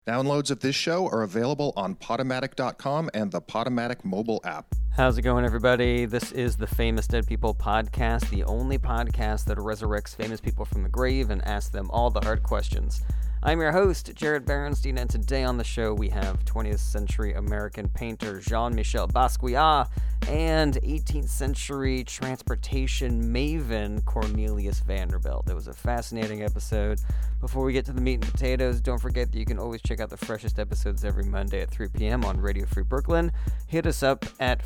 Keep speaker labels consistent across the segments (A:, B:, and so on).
A: Downloads of this show are available on Podomatic.com and the Podomatic mobile app.
B: How's it going, everybody? This is the Famous Dead People podcast, the only podcast that resurrects famous people from the grave and asks them all the hard questions. I'm your host, Jared Berenstein, and today on the show we have 20th century American painter Jean-Michel Basquiat and 18th century transportation maven Cornelius Vanderbilt. It was a fascinating episode. Before we get to the meat and potatoes, don't forget that you can always check out the freshest episodes every Monday at 3 p.m. on Radio Free Brooklyn. Hit us up at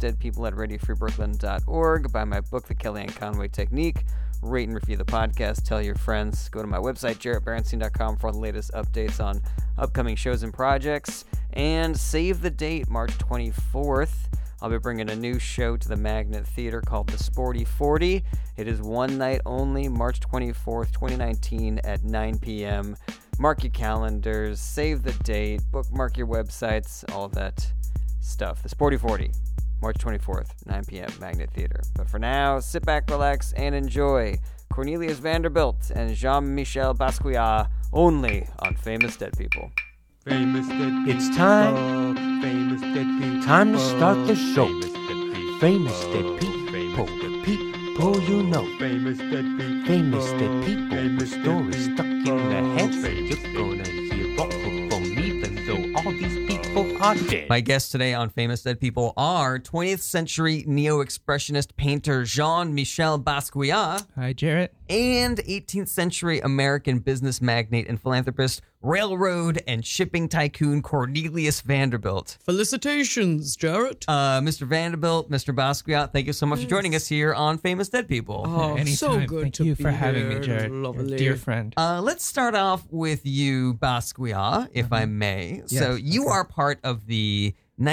B: famousdeadpeople@radiofreebrooklyn.org. Buy my book, The Kellyanne Conway Technique. Rate and review the podcast. Tell your friends. Go to my website, jarrettberenstein.com, for all the latest updates on upcoming shows and projects. And save the date, March 24th. I'll be bringing a new show to the Magnet Theater called The Sporty 40. It is one night only, March 24th, 2019 at 9 p.m. Mark your calendars, save the date, bookmark your websites, all that stuff. The Sporty 40, March 24th, 9 p.m., Magnet Theater. But for now, sit back, relax, and enjoy Cornelius Vanderbilt and Jean-Michel Basquiat only on Famous Dead People.
C: Famous Dead People.
D: It's time.
C: Famous Dead People.
D: Time to start the show.
C: Famous Dead People.
D: Famous Dead People you know.
C: Famous Dead People.
D: Famous Dead People.
C: Famous Dead
D: Stories
C: People.
D: stuck in their heads. You're gonna hear all from me, even though all these people are dead.
B: My guests today on Famous Dead People are 20th century neo-expressionist painter Jean-Michel Basquiat
E: Hi, Jarrett.
B: and 18th century American business magnate and philanthropist, railroad and shipping tycoon Cornelius Vanderbilt.
F: Felicitations, Jarrett.
B: Mr. Vanderbilt, Mr. Basquiat, thank you so much for joining us here on Famous Dead People.
F: Oh, so
E: Anytime.
F: good
E: Thank
F: to
E: you
F: be
E: for having
F: here.
E: me, Jarrett.
F: Lovely.
E: You're a dear friend.
B: Let's start off with you, Basquiat, if I may. So you are part of the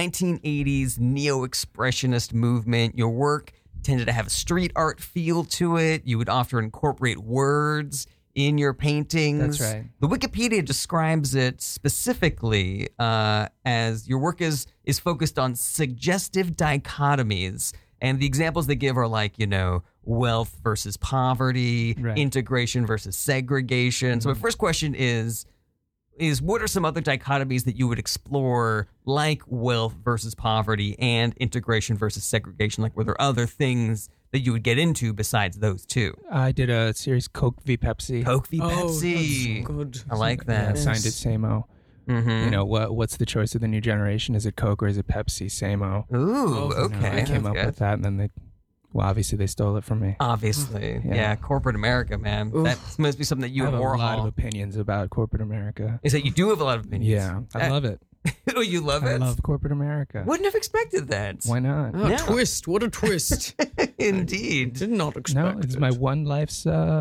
B: 1980s neo-expressionist movement. Your work tended to have a street art feel to it. You would often incorporate words in your paintings.
E: That's right.
B: The Wikipedia describes it specifically as your work is focused on suggestive dichotomies. And the examples they give are like, wealth versus poverty,
E: Right.
B: integration versus segregation. So my first question is what are some other dichotomies that you would explore, like wealth versus poverty and integration versus segregation? Like, were there other things that you would get into besides those two?
E: I did a series, Coke v. Pepsi.
B: Coke v.
F: Oh,
B: Pepsi.
F: that's good.
B: I like
E: Yeah,
B: that.
E: signed it Samo.
B: Mm-hmm.
E: What's the choice of the new generation? Is it Coke or is it Pepsi? Samo.
B: Ooh, okay.
E: I came
B: that's
E: up
B: good.
E: with that, and then obviously they stole it from me.
B: Obviously.
E: Yeah.
B: Yeah, corporate America, man.
F: Oof.
B: That must be something that you
E: I
B: and
E: have a lot of
B: Warhol...
E: opinions about corporate America.
B: Is that you do have a lot of opinions?
E: Yeah, I love it.
B: Oh, you love
E: I
B: it?
E: love corporate America.
B: Wouldn't have expected that.
E: Why not?
F: Oh,
B: Yeah.
F: twist. What a twist.
B: Indeed.
F: Did not expect
E: No, it's
F: it.
E: my one life's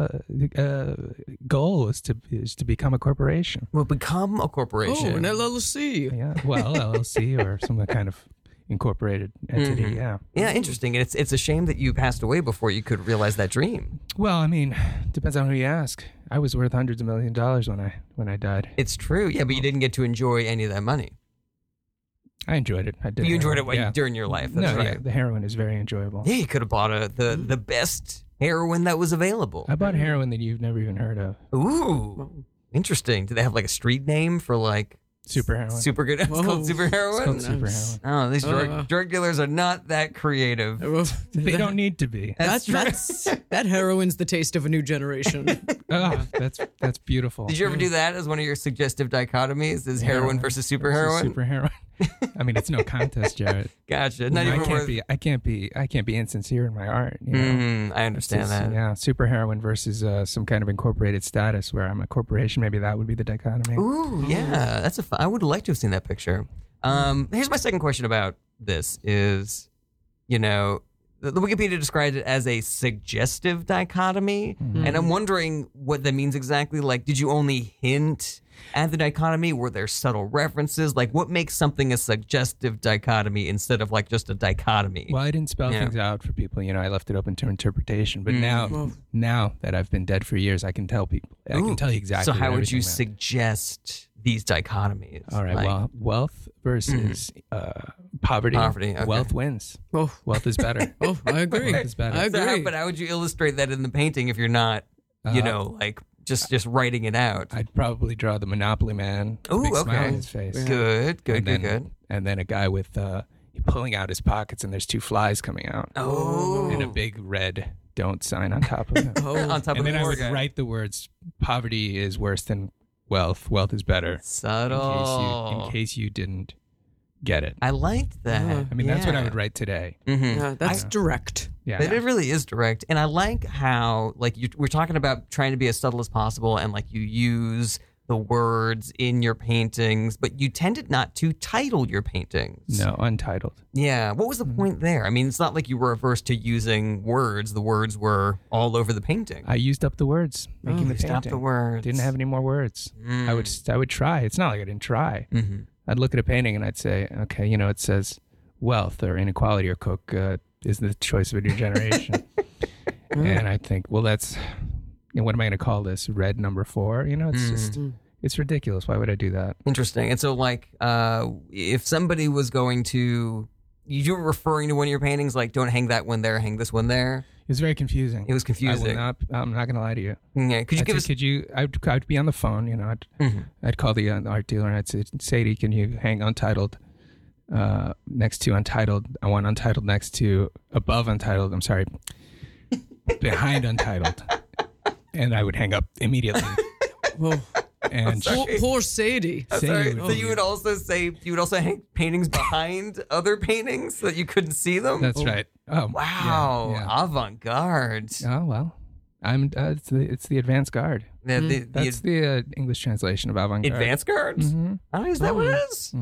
E: goal is to become a corporation.
B: Will become a corporation.
F: Oh, an LLC.
E: Yeah, well, LLC or some kind of incorporated entity.
B: Mhm.
E: Yeah.
B: Yeah, interesting. And it's a shame that you passed away before you could realize that dream.
E: Well, I mean, depends on who you ask. I was worth hundreds of millions of dollars when I died.
B: It's true. Yeah, but you didn't get to enjoy any of that money.
E: I enjoyed it. I did.
B: You enjoyed it
E: yeah.
B: during your life. That's
E: No,
B: right.
E: yeah, the heroin is very enjoyable.
B: Yeah, you could have bought the best heroin that was available.
E: I bought heroin that you've never even heard of.
B: Ooh, interesting. Do they have like a street name for like
E: Super heroin.
B: super good? It's
F: Whoa.
B: called super
E: It's
B: heroin.
E: called super heroin.
B: Oh, these
F: Uh.
B: drug dealers are not that creative.
E: They don't need to be.
B: That's true.
F: That heroin's the taste of a new generation.
E: Oh, that's beautiful.
B: Did you ever do that as one of your suggestive dichotomies? Is heroin versus super
E: Versus
B: heroin?
E: Super heroin. I mean, it's no contest, Jared.
B: Gotcha. Not
E: I
B: even
E: can't
B: worth.
E: be. I can't be insincere in my art. You know?
B: I understand
E: It's
B: that.
E: Yeah, super heroin versus some kind of incorporated status where I'm a corporation. Maybe that would be the dichotomy.
B: Ooh, yeah, that's I would like to have seen that picture. Here's my second question about this: is the Wikipedia described it as a suggestive dichotomy, and I'm wondering what that means exactly. Like, did you only hint at the dichotomy? Were there subtle references? Like, what makes something a suggestive dichotomy instead of like just a dichotomy?
E: Well, I didn't spell
B: Yeah.
E: things out for people. I left it open to interpretation. But now that I've been dead for years, I can tell people. I can tell you exactly.
B: So how
E: what
B: would you
E: everything meant.
B: suggest these dichotomies?
E: All right.
B: Like,
E: Well, wealth versus poverty.
B: Poverty, okay.
E: Wealth wins.
F: Oh,
E: Wealth is better.
F: oh, I agree.
E: Wealth is better.
F: I
B: so how,
F: agree.
B: but how would you illustrate that in the painting if you're not, like just writing it out.
E: I'd probably draw the Monopoly man.
B: Ooh,
E: big smile
B: okay.
E: on his face.
B: Good.
E: And then a guy with pulling out his pockets, and there's 2 flies coming out.
B: Oh.
E: And a big red "don't" sign on top of it.
B: On top
E: And
B: of
E: then
B: the
E: I would
B: guy.
E: write the words, "Poverty is worse than wealth. Wealth is better."
B: Subtle.
E: In case you didn't get it.
B: I liked that.
E: I mean, that's what I
B: Yeah.
E: would write today.
B: Mhm.
F: Yeah, that's direct.
E: Yeah.
B: But it really is direct. And I like how, like, we're talking about trying to be as subtle as possible and, like, you use the words in your paintings, but you tended not to title your paintings.
E: No, untitled.
B: Yeah. What was the point there? I mean, it's not like you were averse to using words. The words were all over the painting.
E: I used up the words making the
B: Stop
E: painting.
B: the words.
E: Didn't have any more words. I would try. It's not like I didn't try.
B: Mm-hmm.
E: I'd look at a painting and I'd say, okay, it says wealth or inequality or Cook is the choice of a new generation. And I think, well, that's, what am I going to call this? Red number 4? It's just, it's ridiculous. Why would I do that?
B: Interesting. And so, like, if somebody was going to, you were referring to one of your paintings, like, don't hang that one there, hang this one there.
E: It was very confusing.
B: It was confusing.
E: I'm not going to lie to you.
B: Yeah. Could you give us?
E: I'd be on the phone, I'd call the art dealer and I'd say, Sadie, can you hang Untitled next to Untitled? I want Untitled next to above Untitled. I'm sorry, behind Untitled. And I would hang up immediately.
F: Whoa.
E: And
F: Poor Sadie.
B: I'm sorry.
E: would
B: So you would also hang paintings behind other paintings so that you couldn't see them?
E: That's right. Oh,
B: Wow.
E: yeah.
B: Avant-garde.
E: Oh, well. It's the advanced guard. That's the English translation of avant-garde.
B: Advanced guards?
E: Mhm.
B: Oh, is that what it is?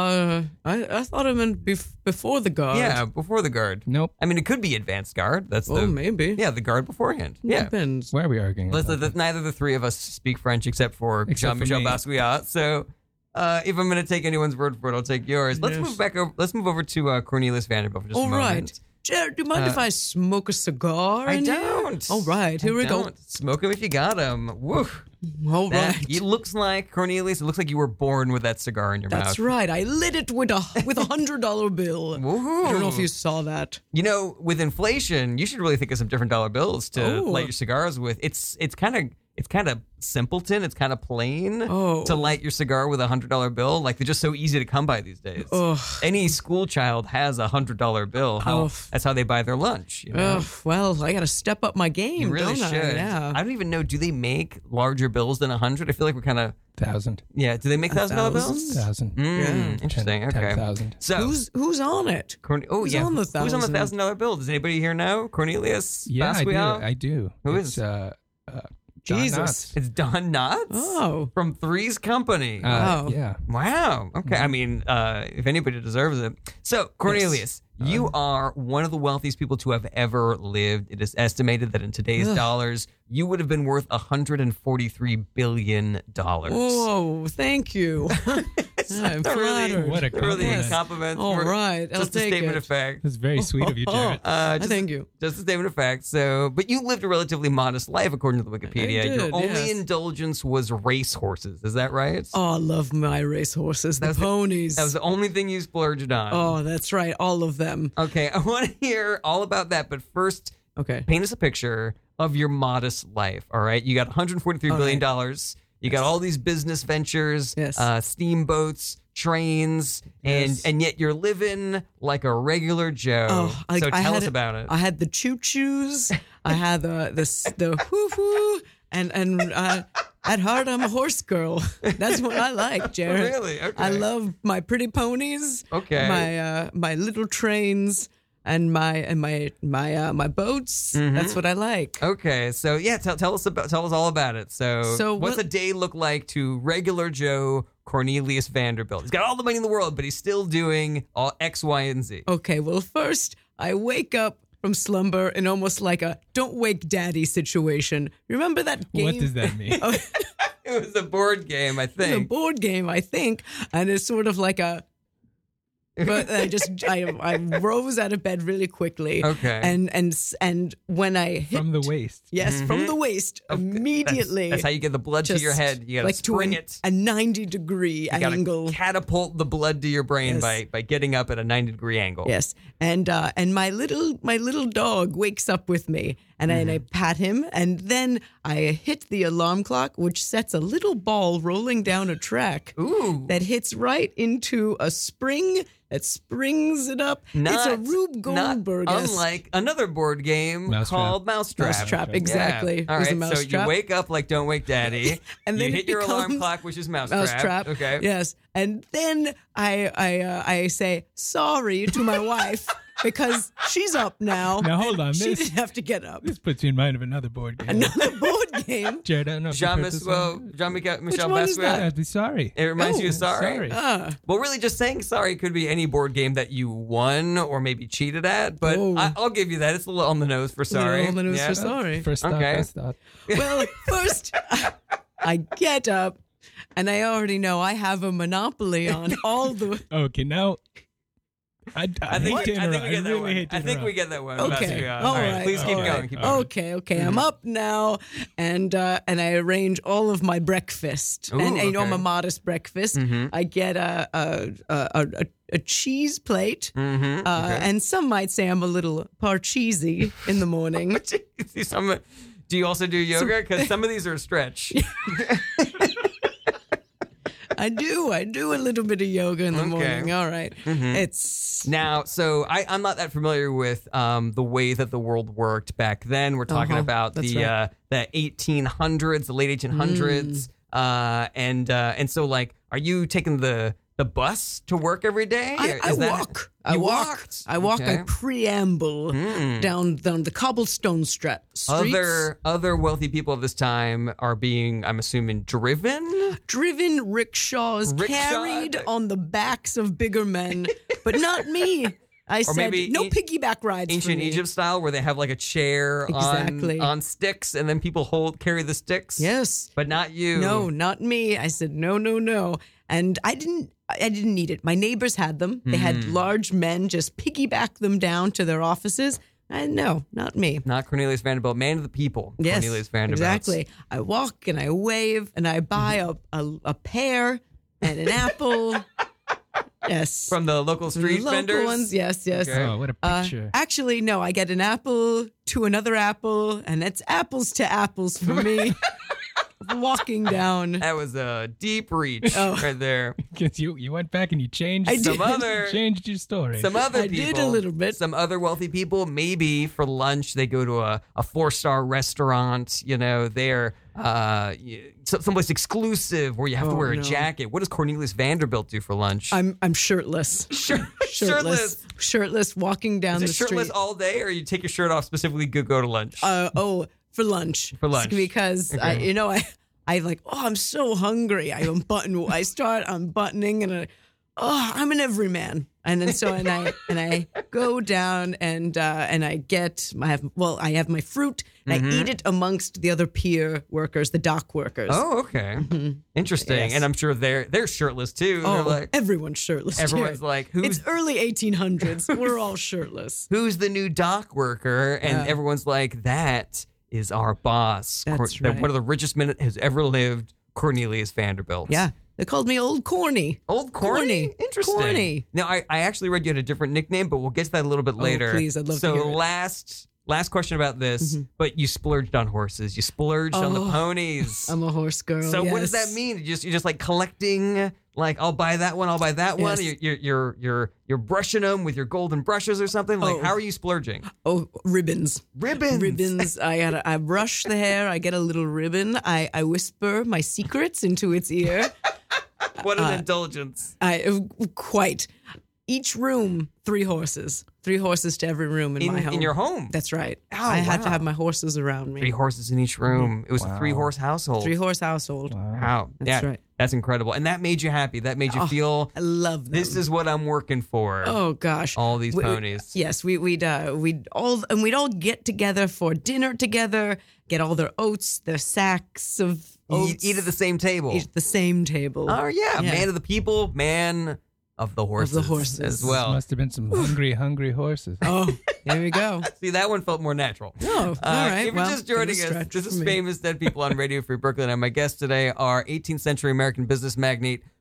F: I thought it meant before the guard.
B: Yeah, before the guard.
E: Nope.
B: I mean, it could be advanced guard. That's
F: Oh, maybe.
B: Yeah, the guard beforehand. Yeah.
F: Depends.
E: Why are we arguing? about
B: Neither of the three of us speak French except for
E: Except for
B: Jean-Michel
E: me.
B: Basquiat. So if I'm going to take anyone's word for it, I'll take yours. Let's
F: Yes.
B: move over to Cornelius Vanderbilt for just a
F: All
B: moment.
F: right. Jared, do you mind if I smoke a cigar?
B: I
F: in here?
B: don't.
F: All right, here we go.
B: Don't. Smoke him if you got him. Woo.
F: All right.
B: It looks like, Cornelius, it looks like you were born with that cigar in your mouth.
F: That's right. I lit it with a $100 bill.
B: Woohoo.
F: I don't know if you saw that.
B: With inflation, you should really think of some different dollar bills to light your cigars with. It's kind of simpleton. It's kind of plain to light your cigar with $100 bill. Like, they're just so easy to come by these days. Any school child has $100 bill. That's how they buy their lunch.
F: Well, I got to step up my game.
B: You really
F: don't
B: should.
F: I? Yeah.
B: I don't even know. Do they make larger bills than 100? I feel like we're kind of
E: 1,000.
B: yeah. Do they make $1,000 bills?
E: 1,000.
B: Interesting. Okay.
E: 10,000.
B: So
F: Who's on it?
B: who's
F: on the
B: Who's on the
F: $1,000?
B: $1,000 bill? Does anybody here know? Cornelius?
E: Yeah,
B: Basquiat?
E: I do.
B: Who
E: It's,
B: is?
E: John
F: Jesus.
E: Knotts.
B: It's Don Knotts?
F: Oh.
B: From Three's Company.
F: Wow.
E: Yeah.
B: Wow. Okay. I mean, if anybody deserves it. So, Cornelius, you are one of the wealthiest people to have ever lived. It is estimated that in today's dollars, you would have been worth $143 billion.
F: Whoa, thank you. I'm flattered.
E: What a
B: Really
E: compliment.
B: compliment.
F: All right, I'll
B: Just a
F: take
B: statement
F: it.
B: of fact.
E: That's very sweet of you, Jared.
F: Thank you.
B: Just a statement of fact. So, but you lived a relatively modest life, according to the Wikipedia.
F: I
B: Your
F: did,
B: only
F: yes.
B: indulgence was racehorses. Is that right?
F: Oh, I love my racehorses, the ponies.
B: That was the only thing you splurged on.
F: Oh, that's right, all of them.
B: Okay, I want to hear all about that. But first,
F: Okay.
B: paint us a picture of your modest life. All right, you got $143 billion. You got all these business ventures,
F: Yes.
B: Steamboats, trains,
F: Yes.
B: and yet you're living like a regular Joe.
F: Oh,
B: So
F: I
B: tell
F: had
B: us about it.
F: I had the choo choos. I had the whoo whoo, and at heart I'm a horse girl. That's what I like, Jared.
B: Really? Okay.
F: I love my pretty ponies.
B: Okay.
F: My little trains and my boats. That's what I like.
B: Okay, so yeah, tell us all about it. So what's a day look like to regular Joe Cornelius Vanderbilt? He's got all the money in the world, but he's still doing all X, Y, and Z.
F: Okay, well, first, I wake up from slumber in almost like a don't wake daddy situation. Remember that game?
E: What does that mean?
B: It was a board game, I
F: It's a
B: think.
F: board game, I think, and it's sort of like a. But I rose out of bed really quickly.
B: Okay.
F: And when I hit
E: From the waist.
F: yes, from the waist immediately.
B: That's how you get the blood to
F: just
B: your head. You gotta
F: like to
B: spring
F: a,
B: it.
F: a 90-degree
B: You gotta
F: angle.
B: catapult the blood to your brain
F: Yes.
B: by getting up at a 90-degree angle.
F: Yes, and my little dog wakes up with me, and I pat him, and then I hit the alarm clock, which sets a little ball rolling down a track that hits right into a spring that springs it up. It's a Rube Goldberg.
B: Unlike another board game called Mousetrap.
F: Mousetrap, exactly.
B: Yeah. All
F: It was a
B: right, so you
F: mousetrap.
B: wake up like Don't Wake Daddy.
F: And then
B: you
F: it
B: hit your alarm
F: becomes
B: clock, which is Mousetrap.
F: Mousetrap.
B: Okay.
F: Yes. And then I say sorry to my wife because she's up now.
E: Now, hold on.
F: She
E: This,
F: didn't have to get up.
E: this puts you in mind of another board game.
F: Another board game.
E: Jared, I don't know if you've heard this one.
B: Jean-Michel
F: one is
B: Basquiat.
F: that?
E: I'd be sorry.
B: It reminds you of
F: Oh,
B: Sorry. Well, really, just saying sorry could be any board game that you won or maybe cheated at, but
F: Oh.
B: I'll give you that. It's a little on the nose for sorry.
F: On the nose
B: Yeah.
F: for sorry.
E: First thought,
B: Okay.
E: best thought.
F: Well, first, I get up, and I already know I have a monopoly on all the.
E: Okay, now I
B: think
E: hate to
B: we
E: interrupt.
B: get that
E: really
B: one.
E: hate to
B: I think we
E: interrupt.
B: get that one.
F: Okay,
B: Basquiat.
F: all right.
B: Please keep
F: all
B: going.
F: right.
B: Keep going.
F: Okay. I'm up now, and I arrange all of my breakfast,
B: Ooh,
F: and you know I'm a
B: okay.
F: modest breakfast. I get a cheese plate,
B: Mm-hmm.
F: and some might say I'm a little parcheesi in the morning.
B: See, do you also do yoga? Because some of these are a stretch.
F: I do a little bit of yoga in the
B: Okay.
F: morning. All right,
B: Mm-hmm.
F: it's
B: Now, so I'm not that familiar with the way that the world worked back then. We're talking about
F: that's
B: the 1800s, the late 1800s, and so like, are you taking the bus to work every day?
F: I
B: Is that-
F: walk.
B: You
F: I walk.
B: walked?
F: I walk.
B: Okay.
F: I preamble down the cobblestone streets.
B: Other wealthy people of this time are being, I'm assuming, driven.
F: Driven rickshaws
B: Rickshaw?
F: carried on the backs of bigger men, but not me. I said
B: maybe
F: no piggyback rides. for
B: Ancient
F: me.
B: Egypt style, where they have like a chair
F: Exactly.
B: on sticks, and then people carry the sticks.
F: Yes.
B: but not you.
F: No, not me. I said no, and I didn't need it. My neighbors had them. They had large men just piggyback them down to their offices. No, not me.
B: Not Cornelius Vanderbilt, man of the people.
F: Yes,
B: Cornelius Vanderbilt.
F: exactly. I walk and I wave and I buy a pear and an apple. Yes,
B: From the local street
F: local
B: vendors.
F: ones. Yes.
B: Okay.
E: Oh, what a picture.
F: Actually, no. I get an apple to another apple, and it's apples to apples for me. Walking down.
B: That was a deep reach
F: Oh.
B: right there.
E: Because you went back and you changed
F: I
B: Some
F: did.
B: other
E: changed your story.
B: Some other
F: I
B: people.
F: did a little bit.
B: Some other wealthy people, maybe for lunch, they go to a 4-star restaurant. You know, they're someplace exclusive where you have to
F: Oh,
B: wear a
F: no.
B: jacket. What does Cornelius Vanderbilt do for lunch?
F: I'm shirtless. Shirtless, walking down
B: Is
F: the
B: it shirtless
F: street.
B: all day, or you take your shirt off specifically to go to lunch?
F: For lunch.
B: For lunch.
F: Because
B: Okay.
F: I like, I'm so hungry. I start unbuttoning and I'm an everyman. And then I go down and I have my fruit and I eat it amongst the other pier workers, the dock workers.
B: Oh, okay. Interesting.
F: Yes.
B: And I'm sure they're shirtless too. They're like,
F: everyone's shirtless.
B: everyone's
F: here.
B: like,
F: It's
B: who's
F: early 1800s. We're all shirtless.
B: the new dock worker? And
F: Yeah.
B: everyone's like, that is our boss.
F: That's
B: That
F: right.
B: one of the richest men has ever lived, Cornelius Vanderbilt.
F: Yeah. They called me Old Corny.
B: Old Corny? Interesting.
F: Corny.
B: Now, I actually read you had a different nickname, but we'll get to that a little bit later.
F: please, I'd love to
B: so
F: hear it.
B: last question about this, but you splurged on horses. You splurged on the ponies.
F: I'm a horse girl.
B: So what does
F: yes.
B: that mean? You're just like collecting, like I'll buy that one, I'll buy that one.
F: Yes.
B: You're brushing them with your golden brushes or something. Like,
F: Oh.
B: how are you splurging?
F: Oh, ribbons.
B: Ribbons.
F: Ribbons. I brush the hair. I get a little ribbon. I whisper my secrets into its ear.
B: What an indulgence.
F: Quite. Each room, 3 horses. 3 horses to every room in my home.
B: In your home.
F: That's right.
B: Oh,
F: I had to
B: wow.
F: have my horses around me.
B: 3 horses in each room. It was a 3-horse household.
F: 3-horse household.
B: Wow.
F: That's
B: yeah,
F: right.
B: That's incredible. And that made you happy. That made you feel
F: I love them.
B: this is what I'm working for.
F: Oh gosh,
B: All these ponies.
F: Yes, we'd all get together for dinner together. Get all their oats, their sacks of oats.
B: Eat at the same table.
F: Eat at the same table.
B: Oh yeah, man of the people, man of the horses,
F: horses.
B: as well.
E: Must have been some hungry horses.
F: Oh, there we go.
B: See, that one felt more natural.
F: Oh, all right.
B: If you're
F: Well,
B: just joining
F: it was a
B: us,
F: stretch
B: this
F: for
B: is
F: me.
B: Famous Dead People on Radio Free Brooklyn, and my guests today are 18th century American business magnate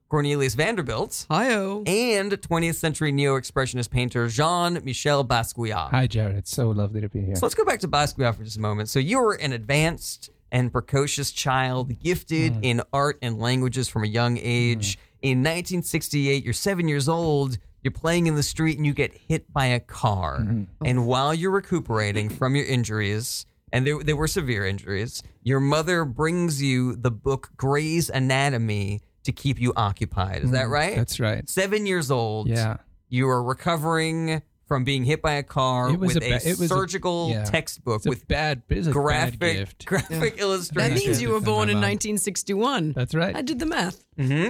B: Cornelius Vanderbilt
F: Hi-oh.
B: and 20th century neo-expressionist painter Jean-Michel Basquiat.
E: Hi, Jared. It's so lovely to be here.
B: So let's go back to Basquiat for just a moment. So you were an advanced and precocious child, gifted in art and languages from a young age. In 1968, you're 7 years old. You're playing in the street and you get hit by a car. And while you're recuperating from your injuries, and they were severe injuries, your mother brings you the book Grey's Anatomy to keep you occupied. Is that right?
E: That's right.
B: 7 years old.
E: Yeah.
B: You are recovering from being hit by a car
E: It was
B: with
E: a
B: a
E: ba- it was a-
B: textbook
E: It's a
B: with
E: bad, it's a bad gift.
B: graphic
F: That
B: illustrations.
F: means you were
E: From
F: born
E: my
F: in
E: mom.
F: 1961.
E: That's right.
F: I did the math.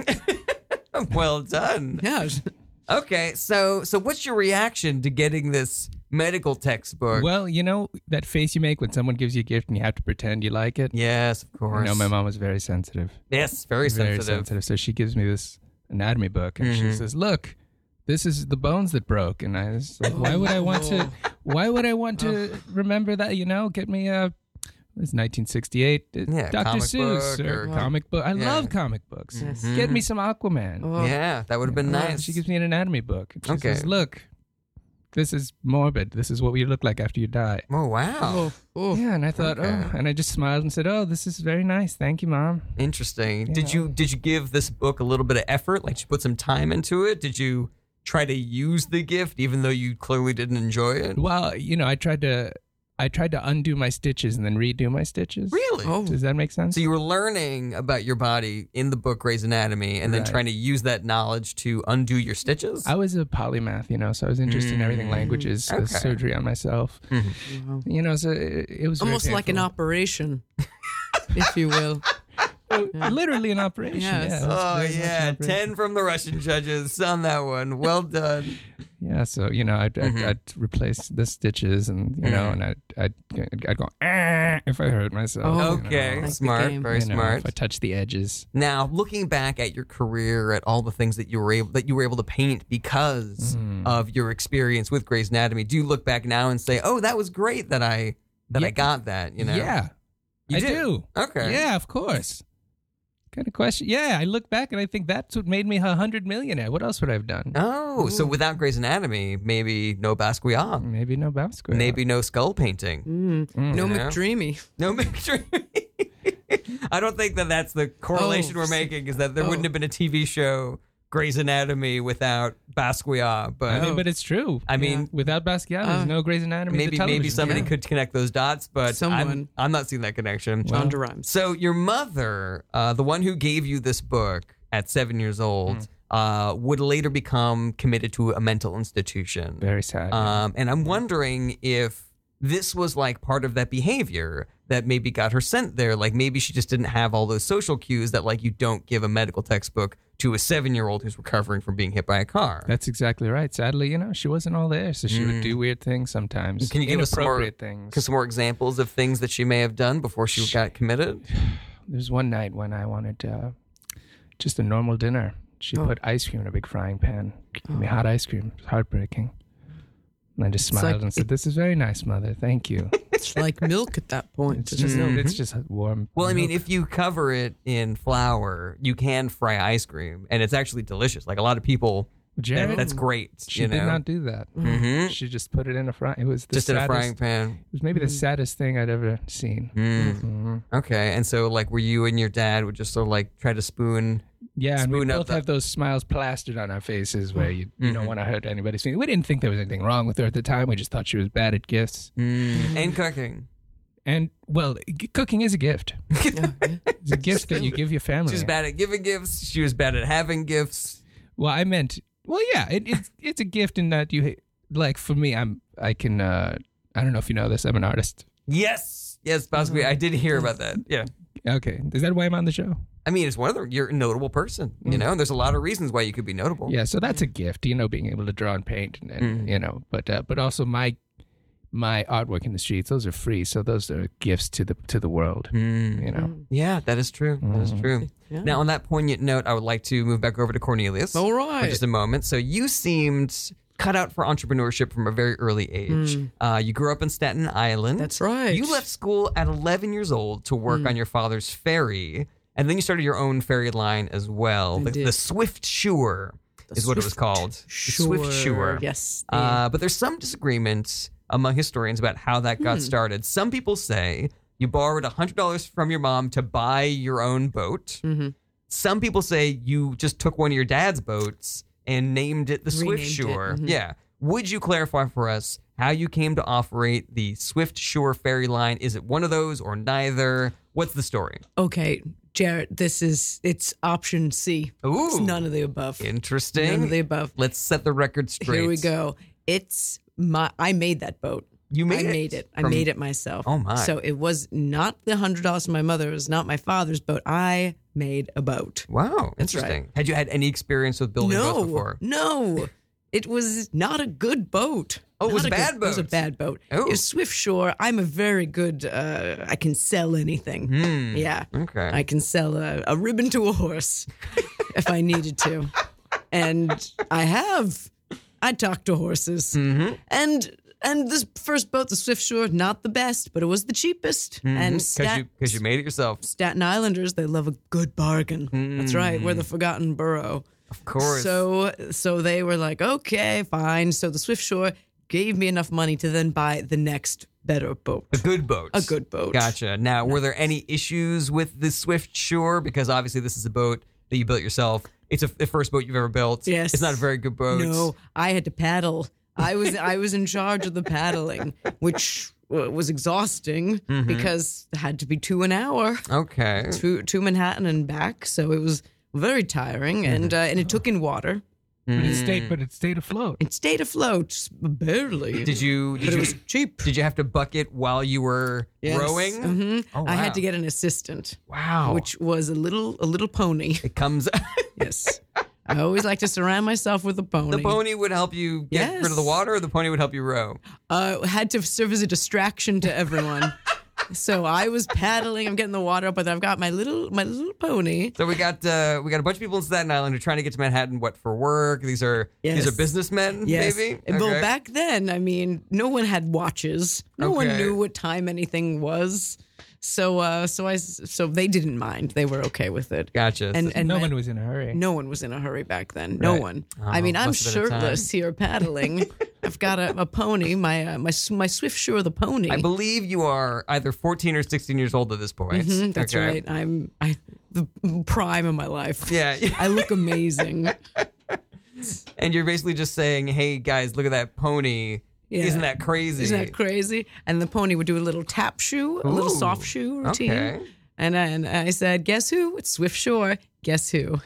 B: Well done.
F: Yeah.
B: Okay, so what's your reaction to getting this medical textbook?
E: Well, you know that face you make when someone gives you a gift and you have to pretend you like it?
B: Yes, of course.
E: You know, my mom was very sensitive.
B: Yes, very sensitive.
E: So she gives me this anatomy book and she says, "Look, this is the bones that broke." And I was like, "Why would I want to? Why would I want to remember that? You know, get me a." It was 1968.
B: Yeah,
E: Dr.
B: comic
E: Seuss
B: book
E: or
B: or-
E: comic book. I
B: Yeah.
E: love comic books. Get me some Aquaman.
B: Yeah, that would have been nice.
E: She gives me an anatomy book. And she
B: Okay.
E: says, "Look, this is morbid. This is what you look like after you die."
B: Oh, wow.
E: Yeah, and I thought,
B: Okay.
E: and I just smiled and said, "Oh, this is very nice. Thank you, Mom."
B: Interesting. Did you give this book a little bit of effort? Like, you put some time into it? Did you try to use the gift even though you clearly didn't enjoy it?
E: Well, you know, I tried to undo my stitches and then redo my stitches.
B: Really?
E: Does that make sense?
B: So you were learning about your body in the book Grey's Anatomy and then
E: Right.
B: trying to use that knowledge to undo your stitches?
E: I was a polymath, you know, so I was interested in everything, languages,
B: Okay.
E: surgery on myself. You know, so it was very
F: Almost like an
E: painful.
F: operation, if you will.
E: Literally an operation.
F: Yes.
E: Yeah, it was
B: Oh,
E: very much an
B: yeah.
E: operation.
B: 10 from the Russian judges on that one. Well done.
E: Yeah, so you know, I'd replace the stitches, and you know, and I'd go if I hurt myself.
F: Oh,
E: you know.
B: Okay.
F: Like the
B: Smart.
F: game.
B: Very
E: You know,
B: smart.
E: if I touch the edges.
B: Now, looking back at your career, at all the things that you were able to paint because of your experience with Grey's Anatomy, do you look back now and say, "Oh, that was great that I
E: Yeah.
B: got that"? You know?
E: Yeah,
B: You
E: I
B: do?
E: do.
B: Okay.
E: Yeah, of course. Kind of question. Yeah, I look back and I think that's what made me a 100 millionaire. What else would I have done?
B: Oh, so without Grey's Anatomy, maybe no Basquiat,
E: Maybe no Basquiat.
B: maybe no skull painting,
F: No
B: Yeah.
F: McDreamy.
B: no McDreamy. I don't think that that's the correlation
F: Oh.
B: we're making. Is that there
F: Oh.
B: wouldn't have been a TV show Grey's Anatomy without Basquiat? But
E: I mean, but it's true.
B: I mean,
E: Without Basquiat, there's no Grey's Anatomy.
B: maybe somebody could connect those dots, but
F: Someone.
B: I'm not seeing that connection.
F: John Rhimes.
B: So your mother, the one who gave you this book at 7 years old, would later become committed to a mental institution.
E: Very sad.
B: And I'm wondering if this was like part of that behavior that maybe got her sent there. Like maybe she just didn't have all those social cues that like you don't give a medical textbook to a 7-year-old who's recovering from being hit by a car.
E: That's exactly right. Sadly, you know, she wasn't all there, so she would do weird things sometimes.
B: Can you give us some more,
E: inappropriate things?
B: some more examples of things that she may have done before she got committed?
E: There's one night when I wanted just a normal dinner. She put ice cream in a big frying pan. Gave me hot ice cream. It was heartbreaking. And I just smiled
F: like-
E: and said, "This is very nice, Mother. Thank you."
F: It's like milk at that point.
E: It's just warm.
B: Well, I mean,
E: milk.
B: if you cover it in flour, you can fry ice cream, and it's actually delicious. Like a lot of people,
E: Jared,
B: that's great.
E: she
B: you
E: did
B: know?
E: not do that.
B: Mhm.
E: She just put it in a fry. It was the
B: Just in a
E: saddest,
B: frying pan.
E: It was maybe the saddest thing I'd ever seen.
B: Okay, and so like, were you and your dad would just sort of like try to spoon?
E: Yeah, and we
B: Spoon up
E: both
B: the-
E: have those smiles plastered on our faces where you don't want to hurt anybody's feelings. We didn't think there was anything wrong with her at the time. We just thought she was bad at gifts.
B: And cooking.
E: And, well, cooking is a gift. It's a gift that you give your family.
B: She was bad at giving gifts. She was bad at having gifts.
E: Well, I meant, well, yeah, it's a gift in that you, like, for me, I can, I don't know if you know this, I'm an artist.
B: Yes, possibly. I did hear about that. Yeah.
E: Okay. Is that why I'm on the show?
B: I mean, it's you're a notable person, you know, and there's a lot of reasons why you could be notable.
E: Yeah, so that's a gift, you know, being able to draw and paint, and you know, but also my artwork in the streets, those are free, so those are gifts to the world, you know.
B: Yeah, that is true. That is true. Now, on that poignant note, I would like to move back over to Cornelius.
F: All
B: For
F: right.
B: just a moment. So you seemed cut out for entrepreneurship from a very early age. You grew up in Staten Island.
F: That's right.
B: You left school at 11 years old to work on your father's ferry. and then you started your own ferry line as well.
F: I did.
B: The Swift Shore is what it was called. The Swift Shore.
F: Yes.
B: But there's some disagreements among historians about how that got started. Some people say you borrowed $100 from your mom to buy your own boat.
F: Mm-hmm.
B: Some people say you just took one of your dad's boats and named it the Swift
F: Renamed it,
B: Shore.
F: mhm.
B: Yeah. Would you clarify for us how you came to operate the Swift Shore ferry line? Is it one of those or neither? What's the story?
F: Okay, Jarrett, it's option C.
B: Ooh.
F: It's none of the above.
B: Interesting.
F: None of the above.
B: Let's set the record straight.
F: Here we go. I made that boat.
B: You made
F: I
B: it?
F: made it. I
B: From-
F: made it myself.
B: Oh, my.
F: So it was not the $100 from my mother. It was not my father's boat. I made a boat.
B: Wow.
F: That's right.
B: Interesting. Had you had any experience with building boats before?
F: No. It was not a good boat.
B: Oh, it was
F: Not
B: a bad
F: It was a
B: boat.
F: bad boat.
B: Oh.
F: It was Swift Shore. I'm a very good, I can sell anything. Yeah.
B: Okay.
F: I can sell a ribbon to a horse if I needed to. And I have. I talk to horses.
B: Mm-hmm.
F: And this first boat, the Swift Shore, not the best, but it was the cheapest. And
B: Because you made it yourself.
F: Staten Islanders, they love a good bargain. That's right. We're the forgotten borough.
B: Of course.
F: So they were like, okay, fine. So the Swift Shore gave me enough money to then buy the next better boat.
B: A good boat.
F: A good boat.
B: Gotcha. Now, were there any issues with the Swift Shore? Because obviously this is a boat that you built yourself. It's the first boat you've ever built.
F: Yes.
B: It's not a very good boat.
F: No, I had to paddle. I was in charge of the paddling, which was exhausting because it had to be 2 an hour
B: Okay.
F: to Manhattan and back. So it was very tiring, and it took in water.
E: But it stayed afloat.
F: It stayed afloat, barely.
B: Did you
F: But it was cheap.
B: did you have to bucket while you were
F: Yes.
B: rowing?
F: Mhm.
B: Oh,
F: I
B: wow.
F: had to get an assistant,
B: Wow.
F: which was a little pony.
B: it comes
F: Yes, I always like to surround myself with a pony.
B: the pony would help you get rid of the
F: Yes.
B: water, or the pony would help you row.
F: Had to serve as a distraction to everyone. So I was paddling. I'm getting the water up, but I've got my little pony.
B: So we got a bunch of people in Staten Island who are trying to get to Manhattan. What, for work? These are
F: Yes.
B: businessmen,
F: Yes.
B: maybe.
F: Well,
B: Okay.
F: back then, I mean, no one had watches. No one
B: Okay.
F: knew what time anything was. So they didn't mind. They were okay with it.
B: Gotcha.
F: And
E: No
F: my-
E: one was in a hurry.
F: No one was in a hurry back then. No
B: Right.
F: one.
B: Oh,
F: I mean, I'm
B: must have been a time.
F: shirtless here paddling. I've got a pony. My Swift Shore the pony.
B: I believe you are either 14 or 16 years old at this point.
F: That's
B: Okay.
F: right. I'm the prime of my life.
B: Yeah.
F: I look amazing.
B: And you're basically just saying, hey, guys, look at that pony.
F: Yeah.
B: Isn't that crazy?
F: Isn't that crazy? And the pony would do a little tap shoe, a little
B: Ooh.
F: soft shoe routine.
B: Okay.
F: And I said, guess who? It's Swift Shore. Guess who?